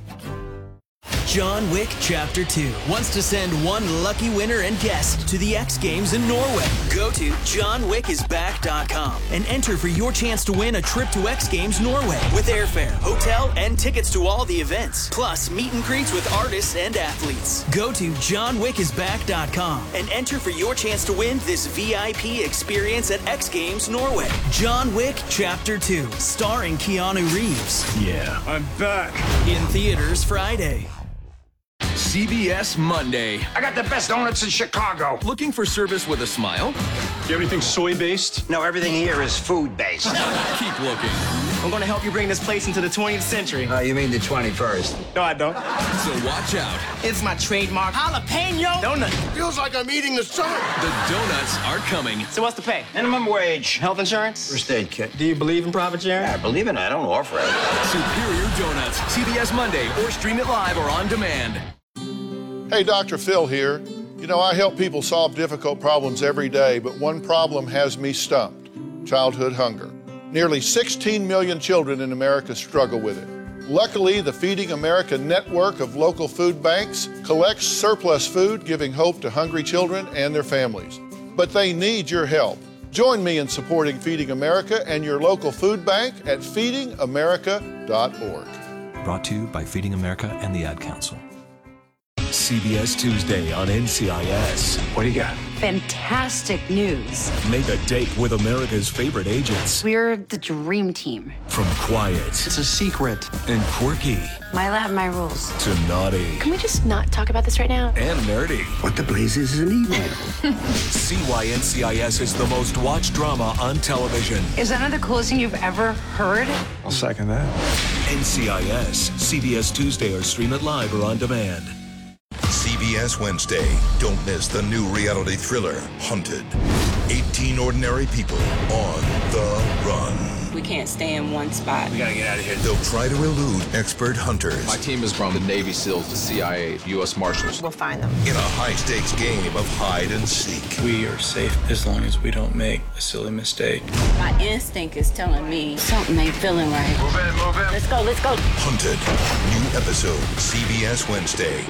[SPEAKER 11] John Wick Chapter two wants to send one lucky winner and guest to the X Games in Norway. Go to john wick is back dot com and enter for your chance to win a trip to X Games Norway with airfare, hotel, and tickets to all the events, plus meet and greets with artists and athletes. Go to john wick is back dot com and enter for your chance to win this V I P experience at X Games Norway. John Wick Chapter two, starring Keanu Reeves.
[SPEAKER 14] Yeah, I'm back.
[SPEAKER 11] In theaters Friday.
[SPEAKER 14] C B S Monday.
[SPEAKER 15] I got the best donuts in Chicago.
[SPEAKER 14] Looking for service with a smile?
[SPEAKER 15] Do you have anything soy-based?
[SPEAKER 18] No, everything here is food-based.
[SPEAKER 14] Keep looking.
[SPEAKER 19] I'm going to help you bring this place into the twentieth century.
[SPEAKER 18] Uh, you mean the twenty-first?
[SPEAKER 19] No, I don't.
[SPEAKER 14] So watch out.
[SPEAKER 19] It's my trademark jalapeno donut.
[SPEAKER 15] Feels like I'm eating the sun.
[SPEAKER 14] The donuts are coming.
[SPEAKER 19] So what's the pay?
[SPEAKER 18] Minimum wage.
[SPEAKER 19] Health insurance?
[SPEAKER 18] First aid kit.
[SPEAKER 19] Do you believe in profit sharing?
[SPEAKER 18] Yeah, I believe in it. I don't offer it.
[SPEAKER 14] Superior Donuts. C B S Monday or stream it live or on demand.
[SPEAKER 26] Hey, Doctor Phil here. You know, I help people solve difficult problems every day, but one problem has me stumped: childhood hunger. Nearly sixteen million children in America struggle with it. Luckily, the Feeding America network of local food banks collects surplus food, giving hope to hungry children and their families. But they need your help. Join me in supporting Feeding America and your local food bank at feeding america dot org.
[SPEAKER 27] Brought to you by Feeding America and the Ad Council.
[SPEAKER 28] C B S Tuesday on N C I S.
[SPEAKER 18] What do you got?
[SPEAKER 29] Fantastic news.
[SPEAKER 28] Make a date with America's favorite agents.
[SPEAKER 29] We're the dream team.
[SPEAKER 28] From quiet.
[SPEAKER 18] It's a secret.
[SPEAKER 28] And quirky.
[SPEAKER 29] My lab, my rules.
[SPEAKER 28] To naughty.
[SPEAKER 29] Can we just not talk about this right now?
[SPEAKER 28] And nerdy.
[SPEAKER 18] What the blazes is an email?
[SPEAKER 28] See why N C I S is the most watched drama on television.
[SPEAKER 29] Is that not the coolest thing you've ever heard?
[SPEAKER 18] I'll second that.
[SPEAKER 28] N C I S. C B S Tuesday or stream it live or on demand.
[SPEAKER 30] C B S Wednesday. Don't miss the new reality thriller, Hunted. eighteen ordinary people on the run.
[SPEAKER 31] We can't stay in one spot.
[SPEAKER 30] We gotta get out of here. They'll try to elude expert hunters.
[SPEAKER 32] My team is from the Navy SEALs, the C I A, U S Marshals.
[SPEAKER 31] We'll find them.
[SPEAKER 30] In a high-stakes game of hide and seek.
[SPEAKER 33] We are safe as long as we don't make a silly mistake.
[SPEAKER 31] My instinct is telling me something ain't feeling right.
[SPEAKER 30] Move in, move in.
[SPEAKER 31] Let's go, let's go.
[SPEAKER 30] Hunted. New episode, C B S Wednesday.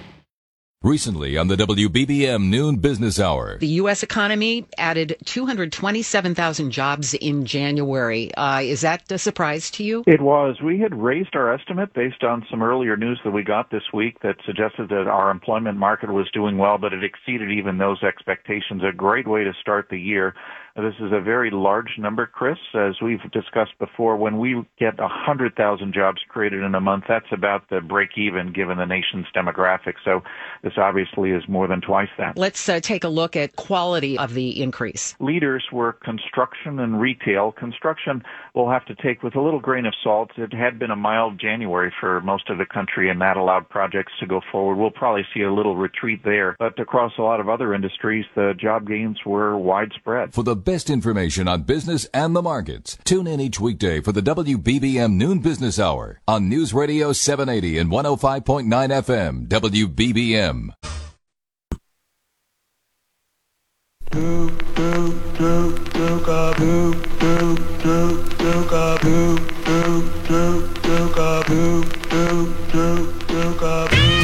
[SPEAKER 21] Recently on the W B B M Noon Business Hour.
[SPEAKER 22] The U S economy added two hundred twenty-seven thousand jobs in January. Uh, is that a surprise to you?
[SPEAKER 23] It was. We had raised our estimate based on some earlier news that we got this week that suggested that our employment market was doing well, but it exceeded even those expectations. A great way to start the year. This is a very large number, Chris. As we've discussed before, when we get one hundred thousand jobs created in a month, that's about the break-even given the nation's demographics. So this obviously is more than twice that.
[SPEAKER 22] Let's uh, take a look at quality of the increase.
[SPEAKER 23] Leaders were construction and retail. Construction we'll have to take with a little grain of salt. It had been a mild January for most of the country, and that allowed projects to go forward. We'll probably see a little retreat there. But across a lot of other industries, the job gains were widespread.
[SPEAKER 21] For the best information on business and the markets, tune in each weekday for the W B B M Noon Business Hour on News Radio seven eighty and one oh five point nine F M, W B B M.
[SPEAKER 3] Do do do do ka do do do do ka do do do do ka do do do do ka do.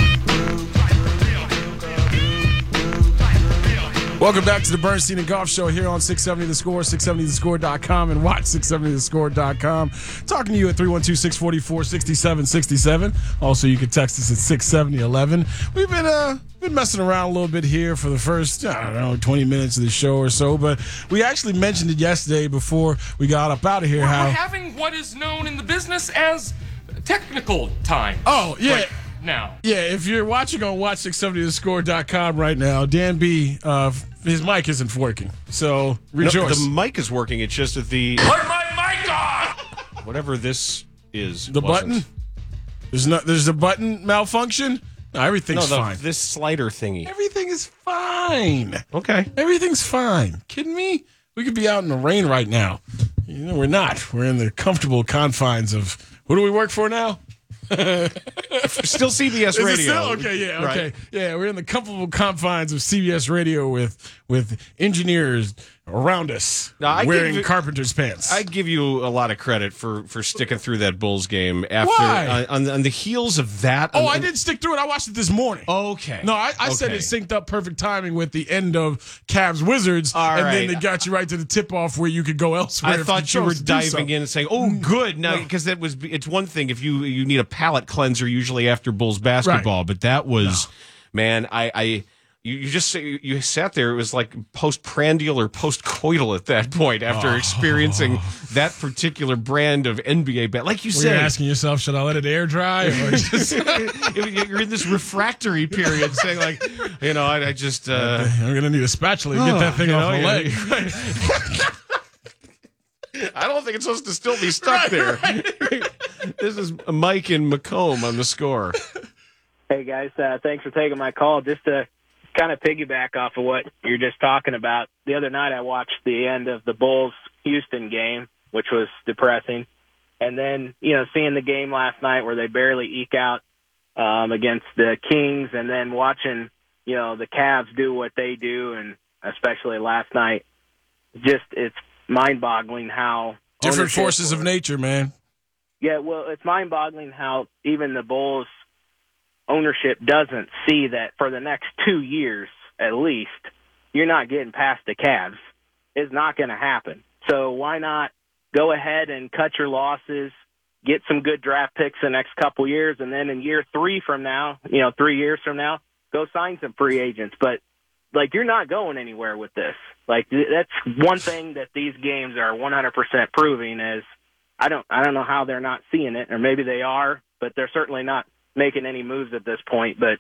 [SPEAKER 12] Welcome back to the Bernstein and Golf Show here on six seventy The Score, six seventy the score dot com, and watch six seventy the score dot com. Talking to you at three one two, six four four, six seven six seven. Also, you can text us at six seventy eleven. We've been uh been messing around a little bit here for the first, I don't know, twenty minutes of the show or so, but we actually mentioned it yesterday before we got up out of here.
[SPEAKER 1] We're,
[SPEAKER 12] how
[SPEAKER 1] we're having what is known in the business as technical time.
[SPEAKER 12] Oh, yeah.
[SPEAKER 1] Right now.
[SPEAKER 12] Yeah, if you're watching on watch six seventy the score dot com right now, Dan B, uh, his mic isn't working. So rejoice.
[SPEAKER 13] No, the mic is working. It's just that the
[SPEAKER 1] put my mic on.
[SPEAKER 13] Whatever this is,
[SPEAKER 12] the
[SPEAKER 13] wasn't.
[SPEAKER 12] button. There's not. There's a button malfunction. No, everything's
[SPEAKER 13] no, the,
[SPEAKER 12] fine.
[SPEAKER 13] This slider thingy.
[SPEAKER 12] Everything is fine.
[SPEAKER 13] Okay.
[SPEAKER 12] Everything's fine. Kidding me? We could be out in the rain right now. you know, we're not. We're in the comfortable confines of who do we work for now?
[SPEAKER 13] Still C B S
[SPEAKER 12] Is it
[SPEAKER 13] Radio.
[SPEAKER 12] still? Okay, yeah, okay.
[SPEAKER 13] Right.
[SPEAKER 12] Yeah, we're in the comfortable confines of C B S Radio with with engineers around us
[SPEAKER 13] Now, I
[SPEAKER 12] wearing
[SPEAKER 13] give you-
[SPEAKER 12] carpenter's pants.
[SPEAKER 13] I give you a lot of credit for for sticking through that Bulls game after
[SPEAKER 12] Why?
[SPEAKER 13] uh, on, on the heels of that.
[SPEAKER 12] oh,
[SPEAKER 13] on-
[SPEAKER 12] I didn't stick through it. I watched it this morning.
[SPEAKER 13] Okay.
[SPEAKER 12] No, I, I said
[SPEAKER 13] Okay.
[SPEAKER 12] it synced up perfect timing with the end of Cavs Wizards,
[SPEAKER 13] All
[SPEAKER 12] and
[SPEAKER 13] right.
[SPEAKER 12] then they got you right to the tip off where you could go elsewhere.
[SPEAKER 13] I
[SPEAKER 12] if
[SPEAKER 13] thought you were
[SPEAKER 12] chose to do
[SPEAKER 13] diving
[SPEAKER 12] so.
[SPEAKER 13] in and saying, "Oh, good," now because that was it's one thing if you you need a palate cleanser usually after Bulls basketball, but that was, man, I, I you, you just you, you sat there. It was like postprandial or postcoital at that point after
[SPEAKER 12] Oh.
[SPEAKER 13] experiencing that particular brand of N B A bat. Like you
[SPEAKER 12] Were
[SPEAKER 13] said,
[SPEAKER 12] you asking yourself, should I let it air dry? Or just,
[SPEAKER 13] you're in this refractory period, saying like, you know, I, I just uh,
[SPEAKER 12] I'm gonna need a spatula to get that thing
[SPEAKER 13] you
[SPEAKER 12] off
[SPEAKER 13] know,
[SPEAKER 12] my
[SPEAKER 13] yeah.
[SPEAKER 12] leg.
[SPEAKER 13] I don't think it's supposed to still be stuck there. This is Mike in Macomb on the score.
[SPEAKER 2] Hey guys, uh, thanks for taking my call. Just to kind of piggyback off of what you're just talking about, the other night I watched the end of the Bulls Houston game, which was depressing, and then you know seeing the game last night where they barely eke out um, against the Kings, and then watching you know the Cavs do what they do, and especially last night, just it's mind-boggling how
[SPEAKER 12] Different
[SPEAKER 2] ownership
[SPEAKER 12] forces of
[SPEAKER 2] or-
[SPEAKER 12] nature, man.
[SPEAKER 2] Yeah, well, it's mind-boggling how even the Bulls ownership doesn't see that for the next two years at least, you're not getting past the Cavs. It's not going to happen. So why not go ahead and cut your losses, get some good draft picks the next couple years, and then in year three from now, you know, three years from now, go sign some free agents. But like, you're not going anywhere with this. Like, th- that's one thing that these games are one hundred percent proving is I don't I don't know how they're not seeing it, or maybe they are, but they're certainly not making any moves at this point. But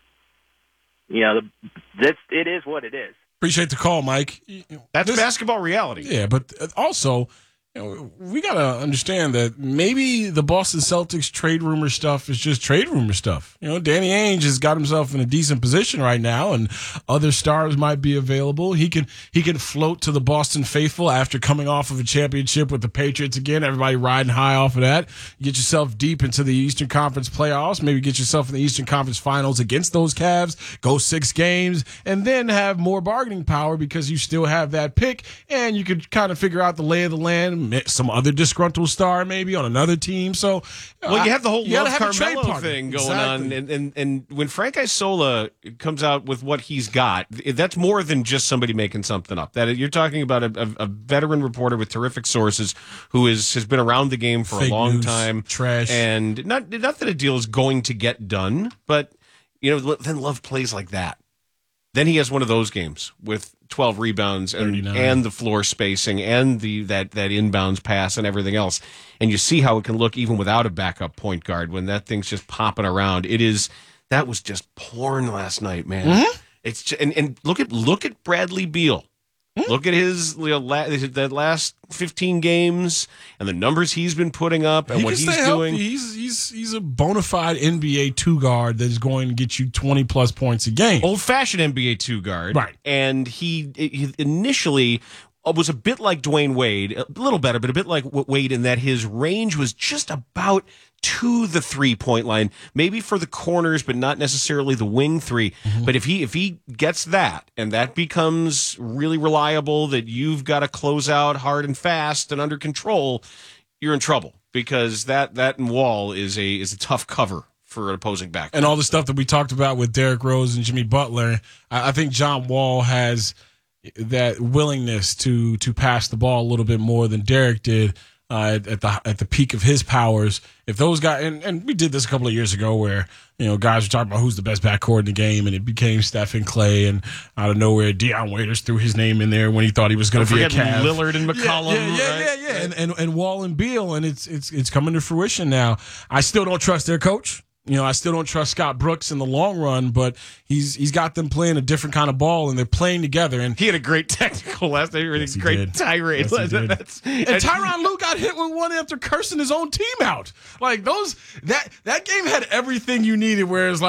[SPEAKER 2] you know, the, this it is what it is.
[SPEAKER 12] Appreciate the call, Mike.
[SPEAKER 13] That's
[SPEAKER 12] This-
[SPEAKER 13] basketball reality.
[SPEAKER 12] Yeah, but also, you know, we got to understand that maybe the Boston Celtics trade rumor stuff is just trade rumor stuff. You know, Danny Ainge has got himself in a decent position right now, and other stars might be available. He can he can float to the Boston faithful after coming off of a championship with the Patriots again. Everybody riding high off of that. You get yourself deep into the Eastern Conference playoffs. Maybe get yourself in the Eastern Conference Finals against those Cavs. Go six games, and then have more bargaining power because you still have that pick, and you could kind of figure out the lay of the land. Some other disgruntled star maybe on another team. So,
[SPEAKER 13] Well, you have the whole
[SPEAKER 12] you gotta
[SPEAKER 13] Love
[SPEAKER 12] have a trade
[SPEAKER 13] Carmelo
[SPEAKER 12] partner.
[SPEAKER 13] thing going
[SPEAKER 12] Exactly.
[SPEAKER 13] on, and, and and when Frank Isola comes out with what he's got, that's more than just somebody making something up. That you're talking about a, a, a veteran reporter with terrific sources who is has been around the game for
[SPEAKER 12] Fake
[SPEAKER 13] a long
[SPEAKER 12] news,
[SPEAKER 13] time,
[SPEAKER 12] trash,
[SPEAKER 13] and not not that a deal is going to get done, but you know, then Love plays like that. Then he has one of those games with twelve rebounds and,
[SPEAKER 12] thirty-nine.
[SPEAKER 13] and the floor spacing and the that that inbounds pass and everything else. And you see how it can look even without a backup point guard when that thing's just popping around. It is that was just porn last night, man.
[SPEAKER 12] Mm-hmm.
[SPEAKER 13] It's just, and and look at look at Bradley Beal. Look at his you know, la, that last fifteen games and the numbers he's been putting up and
[SPEAKER 12] He
[SPEAKER 13] what
[SPEAKER 12] can
[SPEAKER 13] he's
[SPEAKER 12] stay
[SPEAKER 13] doing.
[SPEAKER 12] healthy. He's he's he's a bona fide N B A two guard that is going to get you twenty plus points a game.
[SPEAKER 13] Old fashioned N B A two guard,
[SPEAKER 12] Right.
[SPEAKER 13] And he, he initially was a bit like Dwayne Wade, a little better, but a bit like Wade in that his range was just about to the three point line, maybe for the corners, but not necessarily the wing three.
[SPEAKER 12] Mm-hmm.
[SPEAKER 13] But if he if he gets that and that becomes really reliable, that you've got to close out hard and fast and under control, you're in trouble because that that wall is a is a tough cover for an opposing back.
[SPEAKER 12] And all the stuff that we talked about with Derrick Rose and Jimmy Butler, I, I think John Wall has that willingness to to pass the ball a little bit more than Derrick did uh, at, at the at the peak of his powers. If those guys, and, and we did this a couple of years ago, where you know guys were talking about who's the best backcourt in the game, and it became Steph and Clay, and out of nowhere, Deion Waiters threw his name in there when he thought he was going to be a
[SPEAKER 13] Forget
[SPEAKER 12] Cav.
[SPEAKER 13] Lillard and
[SPEAKER 12] Yeah,
[SPEAKER 13] McCollum,
[SPEAKER 12] yeah, yeah,
[SPEAKER 13] right?
[SPEAKER 12] yeah, yeah, and, and and Wall and Beal, and it's it's it's coming to fruition now. I still don't trust their coach. You know, I still don't trust Scott Brooks in the long run, but he's he's got them playing a different kind of ball, and they're playing together. And
[SPEAKER 13] he had a great technical last night. Yes, a great
[SPEAKER 12] did.
[SPEAKER 13] tirade.
[SPEAKER 12] Yes, he did.
[SPEAKER 13] That's,
[SPEAKER 12] and Tyronn Lue got hit with one after cursing his own team out. Like those that that game had everything you needed. Whereas like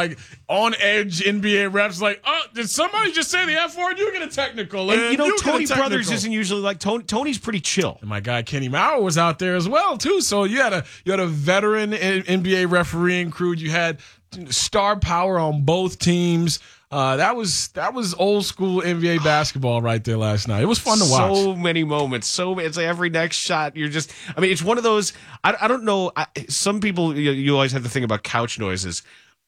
[SPEAKER 12] on edge N B A refs like, oh, did somebody just say the F word? You get a technical.
[SPEAKER 13] And, you know,
[SPEAKER 12] you get a
[SPEAKER 13] Tony
[SPEAKER 12] technical.
[SPEAKER 13] Brothers isn't usually like Tony. Tony's pretty chill.
[SPEAKER 12] And my guy Kenny Mauer was out there as well too. So you had a you had a veteran N B A refereeing crew. You had star power on both teams. Uh, that was that was old school N B A basketball right there last night. It was fun to watch.
[SPEAKER 13] So many moments. So it's like every next shot. You're just. I mean, it's one of those. I, I don't know. I, some people. You, you always have the thing about couch noises.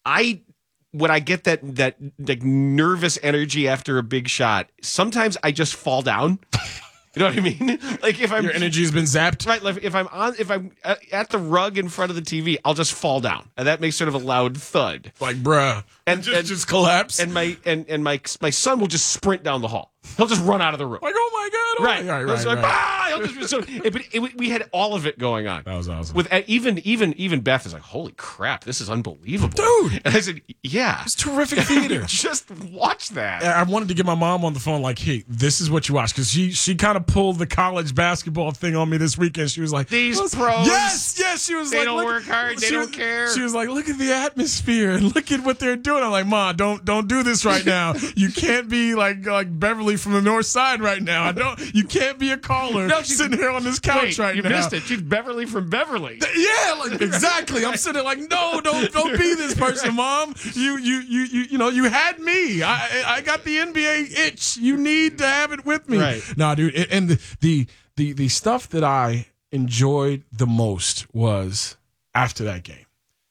[SPEAKER 13] I when I get that that like nervous energy after a big shot, sometimes I just fall down. You know what I mean? Like if I'm
[SPEAKER 12] your energy's been zapped,
[SPEAKER 13] right? Like if I'm on, if I'm at the rug in front of the T V, I'll just fall down, and that makes sort of a loud thud.
[SPEAKER 12] Like, bruh,
[SPEAKER 13] and
[SPEAKER 12] just,
[SPEAKER 13] and,
[SPEAKER 12] just collapse.
[SPEAKER 13] And my and and my my son will just sprint down the hall. He'll just run out of the room.
[SPEAKER 12] Like, oh my god! Oh
[SPEAKER 13] right,
[SPEAKER 12] my, right, right,
[SPEAKER 13] like,
[SPEAKER 12] right.
[SPEAKER 13] ah! He'll just, so, it, but it, we had all of it going on.
[SPEAKER 12] That was awesome.
[SPEAKER 13] With uh, even even even Beth is like, holy crap, this is unbelievable,
[SPEAKER 12] dude.
[SPEAKER 13] And I said, yeah,
[SPEAKER 12] it's terrific theater.
[SPEAKER 13] Just watch that.
[SPEAKER 12] I wanted to get my mom on the phone, like, hey, this is what you watch, because she she kind of pulled the college basketball thing on me this weekend. She was like,
[SPEAKER 13] these pros,
[SPEAKER 12] yes, yes. She was
[SPEAKER 13] they
[SPEAKER 12] like,
[SPEAKER 13] don't
[SPEAKER 12] look,
[SPEAKER 13] work hard, they
[SPEAKER 12] she,
[SPEAKER 13] don't care.
[SPEAKER 12] She was like, look at the atmosphere and look at what they're doing. I'm like, Ma, don't don't do this right now. You can't be like like Beverly from the North Side right now. I don't. You can't be a caller
[SPEAKER 13] no, she's,
[SPEAKER 12] sitting here on this couch
[SPEAKER 13] wait,
[SPEAKER 12] right
[SPEAKER 13] you
[SPEAKER 12] now.
[SPEAKER 13] You missed it. She's Beverly from Beverly.
[SPEAKER 12] Yeah, like exactly. I'm sitting there like, no, don't don't be this person, Mom. You you you you you know, you had me. I I got the N B A itch. You need to have it with me.
[SPEAKER 13] Right.
[SPEAKER 12] No, dude. And the the the the stuff that I enjoyed the most was after that game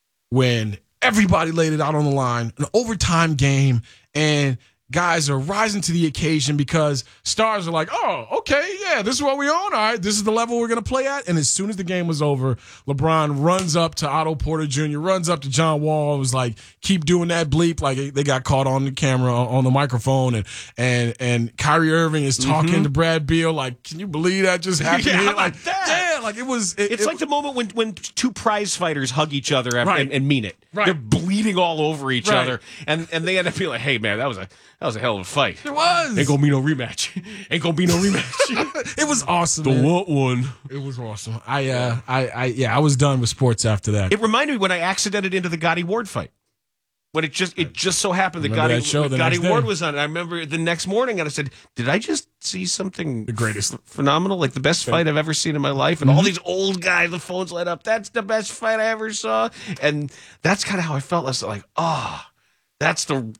[SPEAKER 12] when everybody laid it out on the line, an overtime game, and guys are rising to the occasion because stars are like, oh, okay, yeah, this is what we on. All right, this is the level we're going to play at. And as soon as the game was over, LeBron runs up to Otto Porter Junior, runs up to John Wall, and was like, keep doing that bleep. Like they got caught on the camera, on the microphone. And and and Kyrie Irving is talking
[SPEAKER 13] mm-hmm.
[SPEAKER 12] to Brad Beal like, can you believe that just happened
[SPEAKER 13] yeah,
[SPEAKER 12] here?
[SPEAKER 13] Like,
[SPEAKER 12] like
[SPEAKER 13] that.
[SPEAKER 12] Yeah, like it was. It,
[SPEAKER 13] it's
[SPEAKER 12] it,
[SPEAKER 13] like the moment when, when two prize fighters hug each other and,
[SPEAKER 12] right.
[SPEAKER 13] and, and mean it.
[SPEAKER 12] Right.
[SPEAKER 13] They're bleeding all over each
[SPEAKER 12] right.
[SPEAKER 13] other. And and they end up being like, hey, man, that was a that was a hell of a fight.
[SPEAKER 12] It was.
[SPEAKER 13] Ain't gonna be no rematch. Ain't gonna be no rematch.
[SPEAKER 12] It was awesome.
[SPEAKER 13] The
[SPEAKER 12] man.
[SPEAKER 13] what one?
[SPEAKER 12] It was awesome. I, uh, I, I, yeah, I was done with sports after that.
[SPEAKER 13] It reminded me when I accidented into the Gotti Ward fight. When it just it just so happened that Gotti,
[SPEAKER 12] that show the
[SPEAKER 13] Gotti
[SPEAKER 12] next
[SPEAKER 13] Ward
[SPEAKER 12] day.
[SPEAKER 13] was on it. I remember the next morning and I said, did I just see something
[SPEAKER 12] the greatest,
[SPEAKER 13] phenomenal, like the best fight I've ever seen in my life? And mm-hmm. all these old guys, the phones light up. That's the best fight I ever saw. And that's kind of how I felt. I was like, oh, that's the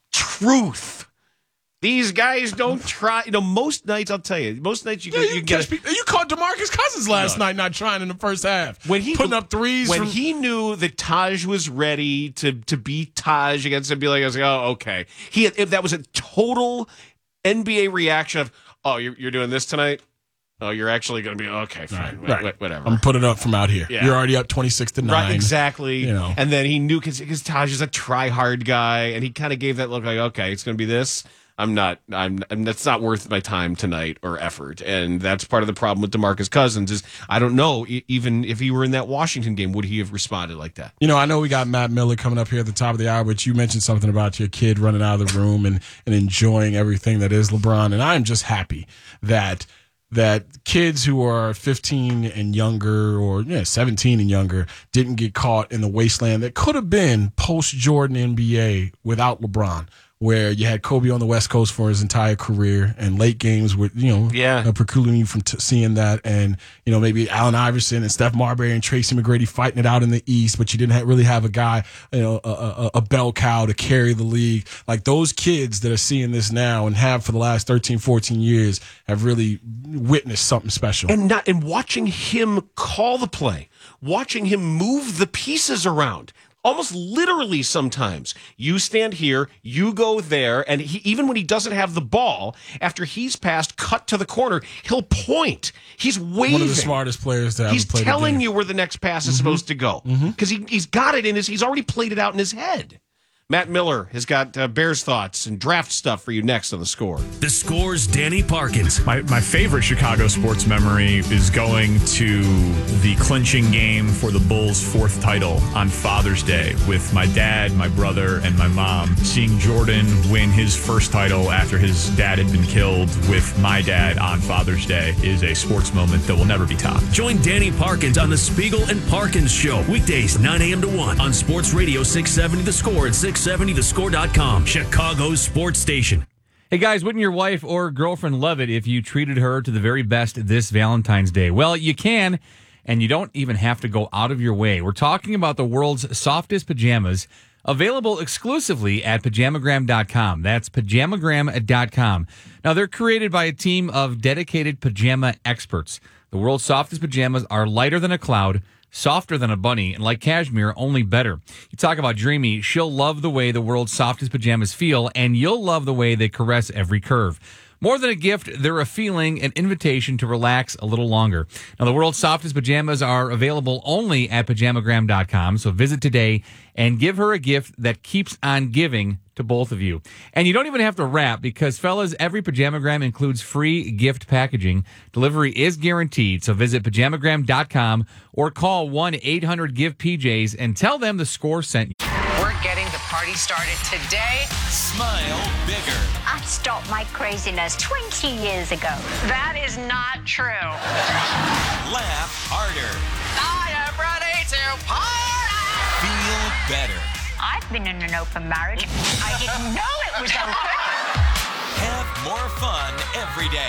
[SPEAKER 13] truth. These guys don't try. You know, most nights, I'll tell you, most nights you,
[SPEAKER 12] yeah,
[SPEAKER 13] you,
[SPEAKER 12] you
[SPEAKER 13] you get.
[SPEAKER 12] People. You caught DeMarcus Cousins last no. night not trying in the first half.
[SPEAKER 13] When he
[SPEAKER 12] putting up threes.
[SPEAKER 13] When
[SPEAKER 12] from,
[SPEAKER 13] he knew that Taj was ready to to beat Taj against N B A, I was like, oh, okay. He had, that was a total N B A reaction of, oh, you're you're doing this tonight. Oh, you're actually going to be okay. Fine,
[SPEAKER 12] right.
[SPEAKER 13] Wait, whatever.
[SPEAKER 12] I'm putting it up from out here.
[SPEAKER 13] Yeah.
[SPEAKER 12] You're already up twenty-six to nine.
[SPEAKER 13] Right, exactly.
[SPEAKER 12] You know,
[SPEAKER 13] and then he knew because Taj is a try hard guy, and he kind of gave that look like, okay, it's going to be this. I'm not. I'm. I'm. That's not worth my time tonight or effort, and that's part of the problem with DeMarcus Cousins. Is I don't know. Even if he were in that Washington game, would he have responded like that?
[SPEAKER 12] You know, I know we got Matt Miller coming up here at the top of the hour, but you mentioned something about your kid running out of the room and and enjoying everything that is LeBron, and I'm just happy that. that kids who are fifteen and younger or yeah, seventeen and younger didn't get caught in the wasteland that could have been post-Jordan N B A without LeBron, where you had Kobe on the West Coast for his entire career and late games with, you know,
[SPEAKER 13] yeah.
[SPEAKER 12] uh, precluding you from t- seeing that. And, you know, maybe Allen Iverson and Steph Marbury and Tracy McGrady fighting it out in the East, but you didn't ha- really have a guy, you know, a, a, a bell cow to carry the league. Like those kids that are seeing this now and have for the last thirteen, fourteen years have really witnessed something special.
[SPEAKER 13] And not, and watching him call the play, watching him move the pieces around. Almost literally sometimes. You stand here, you go there, and he, even when he doesn't have the ball, after he's passed, cut to the corner, he'll point. He's waving.
[SPEAKER 12] One of the smartest players to ever
[SPEAKER 13] He's
[SPEAKER 12] play
[SPEAKER 13] telling
[SPEAKER 12] the game.
[SPEAKER 13] you where the next pass is
[SPEAKER 12] Mm-hmm.
[SPEAKER 13] supposed to go. Because
[SPEAKER 12] Mm-hmm.
[SPEAKER 13] he, he's got it in his, he's already played it out in his head. Matt Miller has got uh, Bears thoughts and draft stuff for you next on The Score.
[SPEAKER 4] The Score's Danny Parkins.
[SPEAKER 5] My, my favorite Chicago sports memory is going to the clinching game for the Bulls' fourth title on Father's Day with my dad, my brother, and my mom. Seeing Jordan win his first title after his dad had been killed with my dad on Father's Day is a sports moment that will never be topped.
[SPEAKER 4] Join Danny Parkins on the Spiegel and Parkins Show. Weekdays, nine a.m. to one on Sports Radio six seventy The Score at six six seventy the score dot com, Chicago's sports station.
[SPEAKER 6] Hey guys, wouldn't your wife or girlfriend love it if you treated her to the very best this Valentine's Day? Well, you can, and you don't even have to go out of your way. We're talking about the world's softest pajamas, available exclusively at pajamagram dot com. That's pajamagram dot com. Now, they're created by a team of dedicated pajama experts. The world's softest pajamas are lighter than a cloud, softer than a bunny, and like cashmere, only better. You talk about dreamy, she'll love the way the world's softest pajamas feel, and you'll love the way they caress every curve. More than a gift, they're a feeling, an invitation to relax a little longer. Now, the world's softest pajamas are available only at pajamagram dot com, so visit today and give her a gift that keeps on giving to both of you. And you don't even have to wrap because, fellas, every Pajamagram includes free gift packaging. Delivery is guaranteed, so visit pajamagram dot com or call one eight hundred give P Js and tell them the score sent you.
[SPEAKER 22] We're getting the party started today.
[SPEAKER 14] Smile bigger.
[SPEAKER 29] I stopped my craziness twenty years ago.
[SPEAKER 22] That is not true.
[SPEAKER 14] Laugh harder.
[SPEAKER 22] I am ready to party!
[SPEAKER 14] Feel better.
[SPEAKER 29] I've been in an open marriage. I didn't know it was open.
[SPEAKER 14] Have more fun every day.